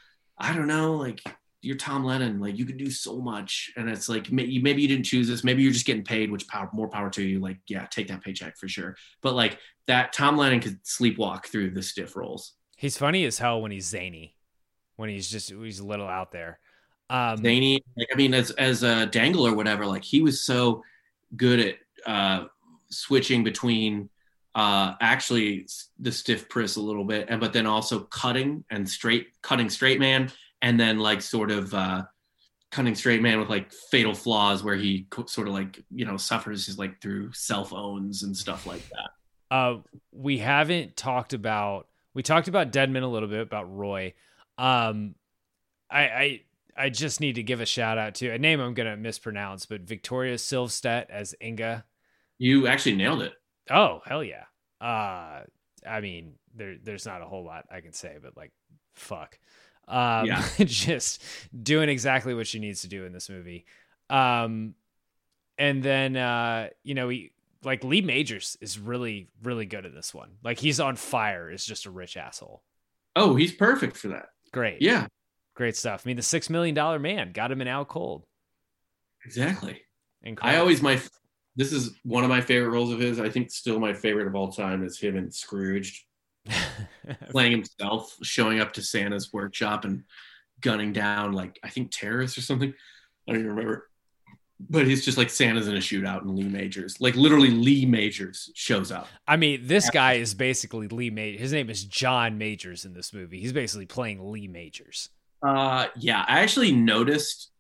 I don't know, like. You're Tom Lennon, like you could do so much. And it's like, maybe you didn't choose this. Maybe you're just getting paid, which power, more power to you. Like, yeah, take that paycheck for sure. But like that Tom Lennon could sleepwalk through the stiff roles. He's funny as hell when he's zany, when he's just, he's a little out there. Um, zany. Like, I mean, as, as a Dangle or whatever, like he was so good at uh, switching between uh, actually the stiff priss a little bit. And, but then also cutting and straight cutting straight man. And then like sort of uh, cunning straight man with like fatal flaws where he co- sort of like, you know, suffers his like through cell phones and stuff like that. Uh, we haven't talked about, we talked about Deadman a little bit, about Roy. Um, I, I, I just need to give a shout out to a name I'm going to mispronounce, but Victoria Silvstedt as Inga. You actually nailed it. Oh, hell yeah. Uh, I mean, there, there's not a whole lot I can say, but like, fuck. Um, yeah. Just doing exactly what she needs to do in this movie. Um, and then, uh, you know, he, like Lee Majors is really, really good at this one. Like he's on fire is just a rich asshole. Oh, he's perfect for that. Great. Yeah. Great stuff. I mean, the six million dollars man got him in Out Cold. Exactly. Incredible. I always, my, this is one of my favorite roles of his. I think still my favorite of all time is him in Scrooged. Playing himself, showing up to Santa's workshop and gunning down like I think terrorists or something. I don't even remember. But he's just like Santa's in a shootout and Lee Majors. Like literally Lee Majors shows up. I mean, this guy is basically Lee Majors. His name is John Majors in this movie. He's basically playing Lee Majors. Uh yeah, I actually noticed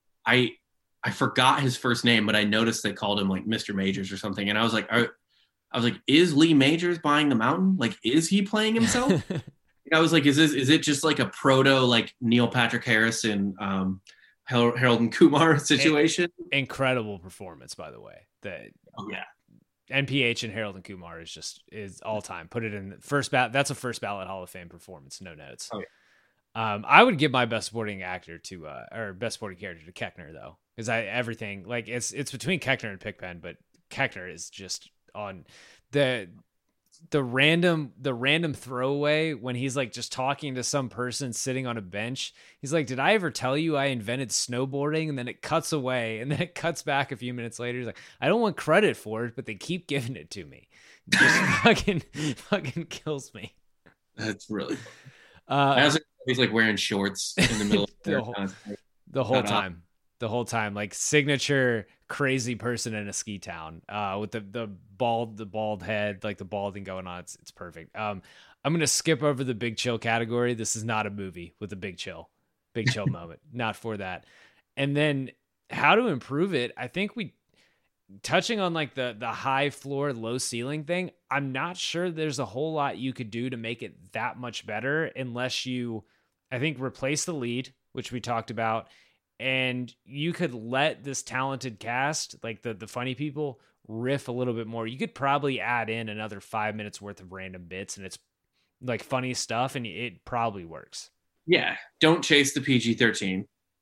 I I forgot his first name, but I noticed they called him like Mister Majors or something. And I was like, are, I was like, is Lee Majors buying the mountain? Like, is he playing himself? I was like, is this is it just like a proto like Neil Patrick Harris and um, Harold and Kumar situation? Incredible performance, by the way. The oh, yeah, N P H and Harold and Kumar is just is all time. Put it in first ballot. That's a first ballot Hall of Fame performance. No notes. Oh, yeah. Um, I would give my best supporting actor to uh, or best supporting character to Koechner though, because I everything like it's it's between Koechner and Pickpen, but Koechner is just on the the random the random throwaway when he's like just talking to some person sitting on a bench. He's like, "Did I ever tell you I invented snowboarding?" And then it cuts away, and then it cuts back a few minutes later. He's like, "I don't want credit for it, but they keep giving it to me." Just fucking fucking kills me. That's really. Uh, I also, he's like wearing shorts in the middle of the whole, the whole time. The whole time, like signature crazy person in a ski town, uh, with the the bald the bald head, like the balding going on. It's it's perfect. Um, I'm gonna skip over the big chill category. This is not a movie with a big chill, big chill moment. Not for that. And then how to improve it? I think we touching on like the the high floor, low ceiling thing. I'm not sure there's a whole lot you could do to make it that much better unless you, I think, replace the lead, which we talked about. And you could let this talented cast, like the, the funny people, riff a little bit more. You could probably add in another five minutes worth of random bits, and it's like funny stuff, and it probably works. Yeah. Don't chase the P G thirteen.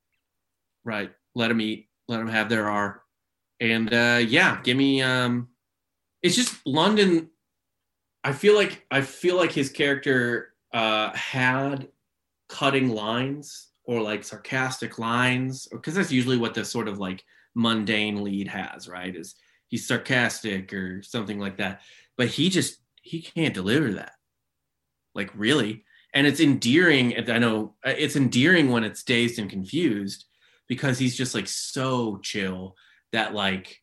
Right. Let them eat. Let them have their R. And uh, yeah, give me. Um, it's just London. I feel like I feel like his character uh, had cutting lines. Or like sarcastic lines, because that's usually what the sort of like mundane lead has, right? Is he's sarcastic or something like that. But he just, he can't deliver that. Like really. And it's endearing. And I know it's endearing when it's Dazed and Confused because he's just like so chill that like,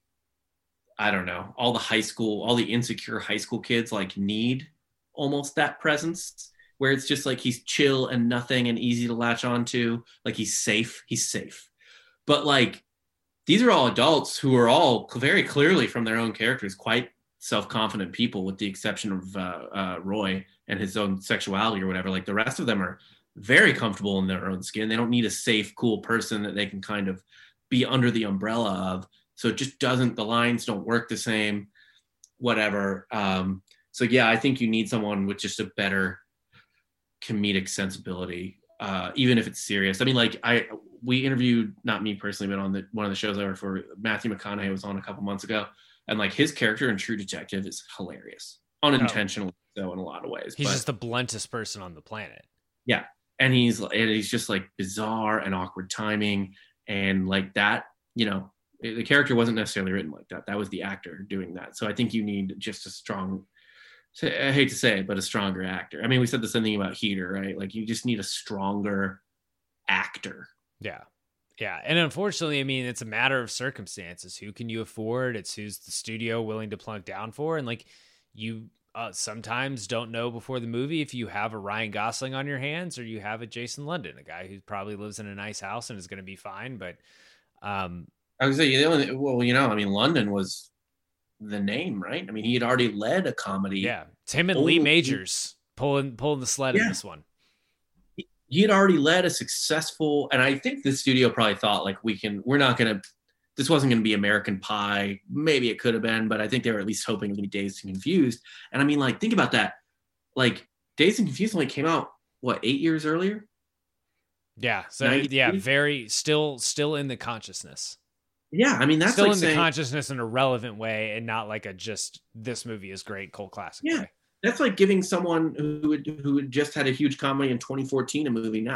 I don't know, all the high school, all the insecure high school kids like need almost that presence. Where it's just like he's chill and nothing and easy to latch onto. Like he's safe. He's safe. But like, these are all adults who are all very clearly from their own characters, quite self-confident people with the exception of uh, uh, Roy and his own sexuality or whatever. Like the rest of them are very comfortable in their own skin. They don't need a safe, cool person that they can kind of be under the umbrella of. So it just doesn't, the lines don't work the same, whatever. Um, so yeah, I think you need someone with just a better comedic sensibility, uh, even if it's serious. I mean, like I, we interviewed, not me personally, but on the one of the shows I worked for, Matthew McConaughey was on a couple months ago, and like his character in True Detective is hilarious, unintentionally oh. so in a lot of ways. He's but, just the bluntest person on the planet. Yeah, and he's and he's just like bizarre and awkward timing, and like that, you know, the character wasn't necessarily written like that. That was the actor doing that. So I think you need just a strong. I hate to say it, but a stronger actor. I mean, we said the same thing about Heater, right? Like you just need a stronger actor. Yeah. Yeah. And unfortunately, I mean, it's a matter of circumstances. Who can you afford? It's who's the studio willing to plunk down for. And like you uh, sometimes don't know before the movie if you have a Ryan Gosling on your hands or you have a Jason London, a guy who probably lives in a nice house and is going to be fine. But um, I would say, well, you know, I mean, London was the name, right? I mean, he had already led a comedy. Yeah, it's him and Lee Majors pulling pulling the sled yeah. in this one. He, he had already led a successful, and I think the studio probably thought like we can, we're not gonna, this wasn't gonna be American Pie. Maybe it could have been, but I think they were at least hoping it would be Dazed and Confused. And I mean, like, think about that. Like, Dazed and Confused only came out what eight years earlier. Yeah. So ninety-three? Yeah, very still still in the consciousness. Yeah, I mean that's still like in saying, the consciousness in a relevant way, and not like a just this movie is great cult classic. Yeah, way. That's like giving someone who had, who had just had a huge comedy in twenty fourteen a movie now.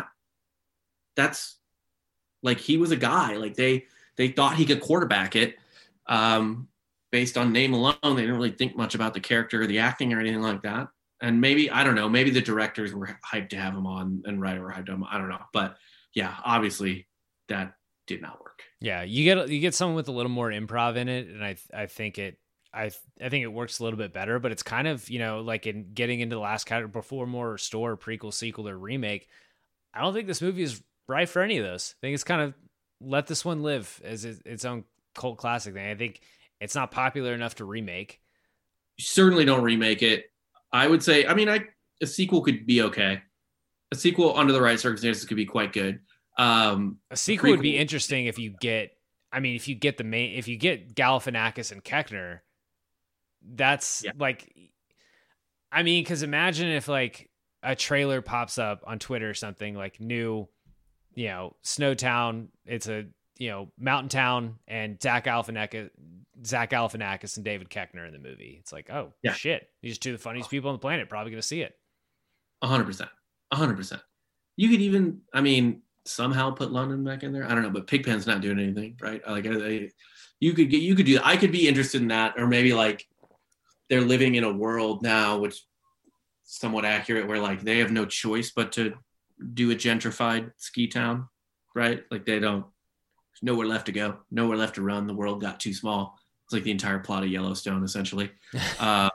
That's like he was a guy. Like they they thought he could quarterback it um, based on name alone. They didn't really think much about the character or the acting or anything like that. And maybe I don't know. Maybe the directors were hyped to have him on, and writer were hyped to have him. I don't know, but yeah, obviously that did not work. Yeah, you get you get someone with a little more improv in it, and I I think it I I think it works a little bit better. But it's kind of, you know, like in getting into the last category, before, more, restore, prequel, sequel, or remake. I don't think this movie is right for any of those. I think it's kind of let this one live as its own cult classic thing. I think it's not popular enough to remake. You certainly don't remake it. I would say, I mean, I a sequel could be okay. A sequel under the right circumstances could be quite good. Um, a sequel would be interesting if you get, I mean, if you get the main, if you get Galifianakis and Koechner, that's yeah. like, I mean, because imagine if like a trailer pops up on Twitter or something like new, you know, Snowtown. It's a you know mountain town, and Zach Galifianakis, Zach Galifianakis and David Koechner in the movie. It's like, oh yeah. shit, these two of the funniest people on the planet, probably going to see it. A hundred percent, a hundred percent. You could even, I mean, somehow put London back in there. I don't know, but Pigpen's not doing anything, right? Like, I, I, you could get, you could do that. I could be interested in that, or maybe like they're living in a world now, which is somewhat accurate, where like they have no choice but to do a gentrified ski town, right? Like they don't, there's nowhere left to go, nowhere left to run. The world got too small. It's like the entire plot of Yellowstone, essentially. uh,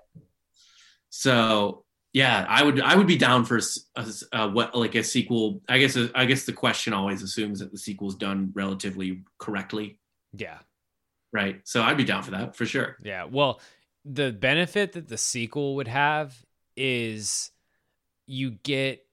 so yeah, I would, I would be down for a, a, what like a sequel. I guess, I guess the question always assumes that the sequel's done relatively correctly. Yeah. Right. So I'd be down for that for sure. Yeah. Well, the benefit that the sequel would have is you get,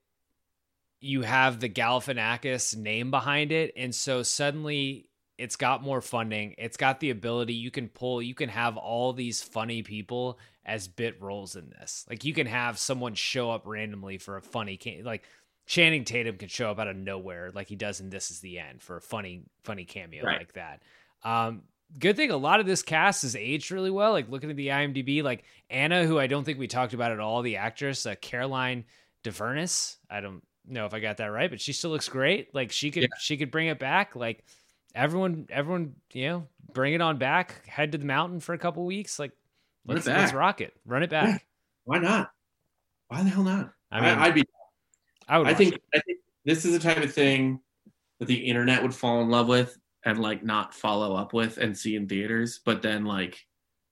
you have the Galifianakis name behind it. And so suddenly it's got more funding. It's got the ability, you can pull, you can have all these funny people as bit roles in this. Like you can have someone show up randomly for a funny, like Channing Tatum can show up out of nowhere like he does in This Is the End for a funny, funny cameo right. like that. Um, good thing a lot of this cast is aged really well. Like looking at the IMDb, like Anna, who I don't think we talked about at all, the actress, uh, Caroline DeVernus. I don't know if I got that right, but she still looks great. Like she could, yeah. she could bring it back. Like everyone, everyone, you know, bring it on back, head to the mountain for a couple weeks. Like let's, let's rock it. Run it back. Yeah. Why not? Why the hell not? I mean, I, I'd be, I would, I think, it. I think this is the type of thing that the internet would fall in love with and like not follow up with and see in theaters, but then like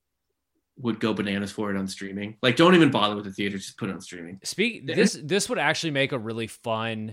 would go bananas for it on streaming. Like don't even bother with the theater, just put it on streaming. Speak this this would actually make a really fun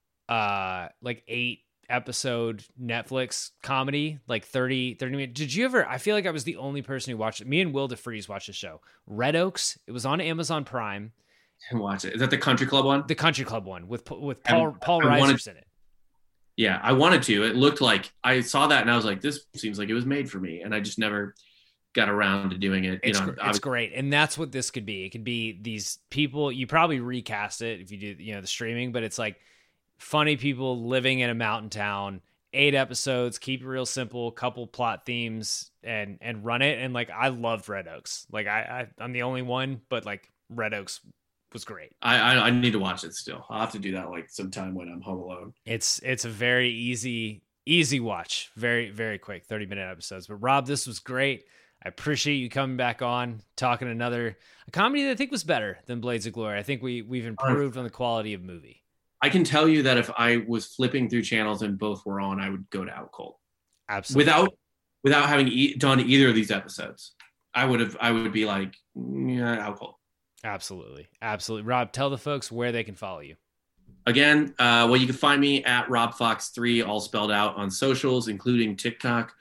uh like eight episode Netflix comedy, like thirty, thirty minutes. Did you ever, I feel like I was the only person who watched it. Me and Will DeFreeze watched the show. Red Oaks. It was on Amazon Prime. And watch it. Is that the Country Club one? The Country Club one with with Paul I, Paul I Reiser's wanted, in it. Yeah, I wanted to. It looked like, I saw that and I was like, this seems like it was made for me. And I just never got around to doing it. You it's, know, gr- it's great. And that's what this could be. It could be these people, you probably recast it if you do, you know, the streaming, but it's like funny people living in a mountain town, eight episodes, keep it real simple, couple plot themes and, and run it. And like, I loved Red Oaks. Like I, I I'm the only one, but like Red Oaks was great. I, I I need to watch it still. I'll have to do that like sometime when I'm home alone. It's it's a very easy easy watch, very very quick, thirty minute episodes. But Rob, this was great. I appreciate you coming back on, talking another a comedy that I think was better than Blades of Glory. I think we we've improved uh, on the quality of movie. I can tell you that if I was flipping through channels and both were on, I would go to Out Cold. Absolutely. Without without having e- done either of these episodes, I would have I would be like, yeah, Out Cold. Absolutely. Absolutely. Rob, tell the folks where they can follow you. Again, uh, well, you can find me at Rob Fox three, all spelled out on socials, including TikTok.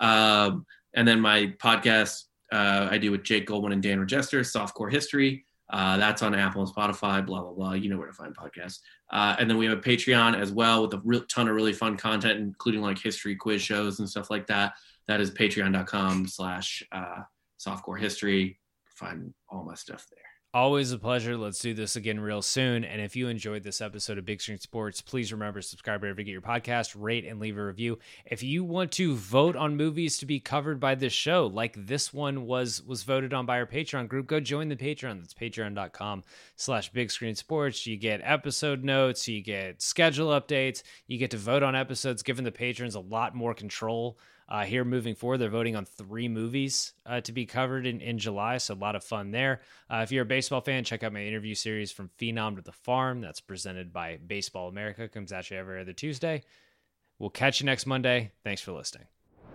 Um, and then my podcast uh, I do with Jake Goldman and Dan Regester, Softcore History. Uh, that's on Apple and Spotify, blah, blah, blah. You know where to find podcasts. Uh, and then we have a Patreon as well with a real ton of really fun content, including like history quiz shows and stuff like that. That is patreon.com slash softcore history. Find all my stuff there. Always a pleasure. Let's do this again real soon. And if you enjoyed this episode of Big Screen Sports, please remember to subscribe wherever you get your podcast, rate and leave a review. If you want to vote on movies to be covered by this show, like this one was was voted on by our Patreon group, go join the Patreon. That's patreon.com slash Big Screen Sports. You get episode notes, you get schedule updates, you get to vote on episodes, giving the patrons a lot more control. Uh, here moving forward, they're voting on three movies uh, to be covered in, in July, so a lot of fun there. Uh, if you're a baseball fan, check out my interview series From Phenom to the Farm. That's presented by Baseball America. Comes at you every other Tuesday. We'll catch you next Monday. Thanks for listening.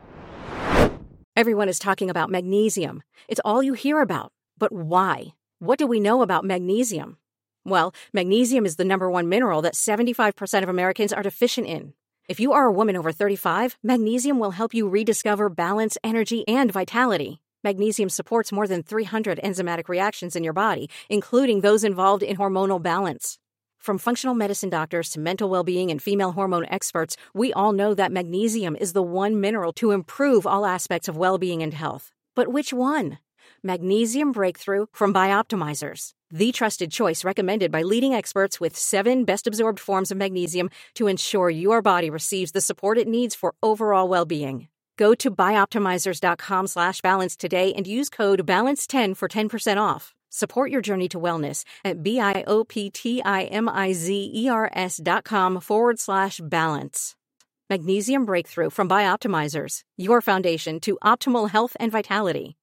Everyone is talking about magnesium. It's all you hear about. But why? What do we know about magnesium? Well, magnesium is the number one mineral that seventy-five percent of Americans are deficient in. If you are a woman over thirty-five, magnesium will help you rediscover balance, energy, and vitality. Magnesium supports more than three hundred enzymatic reactions in your body, including those involved in hormonal balance. From functional medicine doctors to mental well-being and female hormone experts, we all know that magnesium is the one mineral to improve all aspects of well-being and health. But which one? Magnesium Breakthrough from Bioptimizers, the trusted choice recommended by leading experts with seven best-absorbed forms of magnesium to ensure your body receives the support it needs for overall well-being. Go to bioptimizers.com slash balance today and use code balance ten for ten percent off. Support your journey to wellness at B-I-O-P-T-I-M-I-Z-E-R-S dot com forward slash balance. Magnesium Breakthrough from Bioptimizers, your foundation to optimal health and vitality.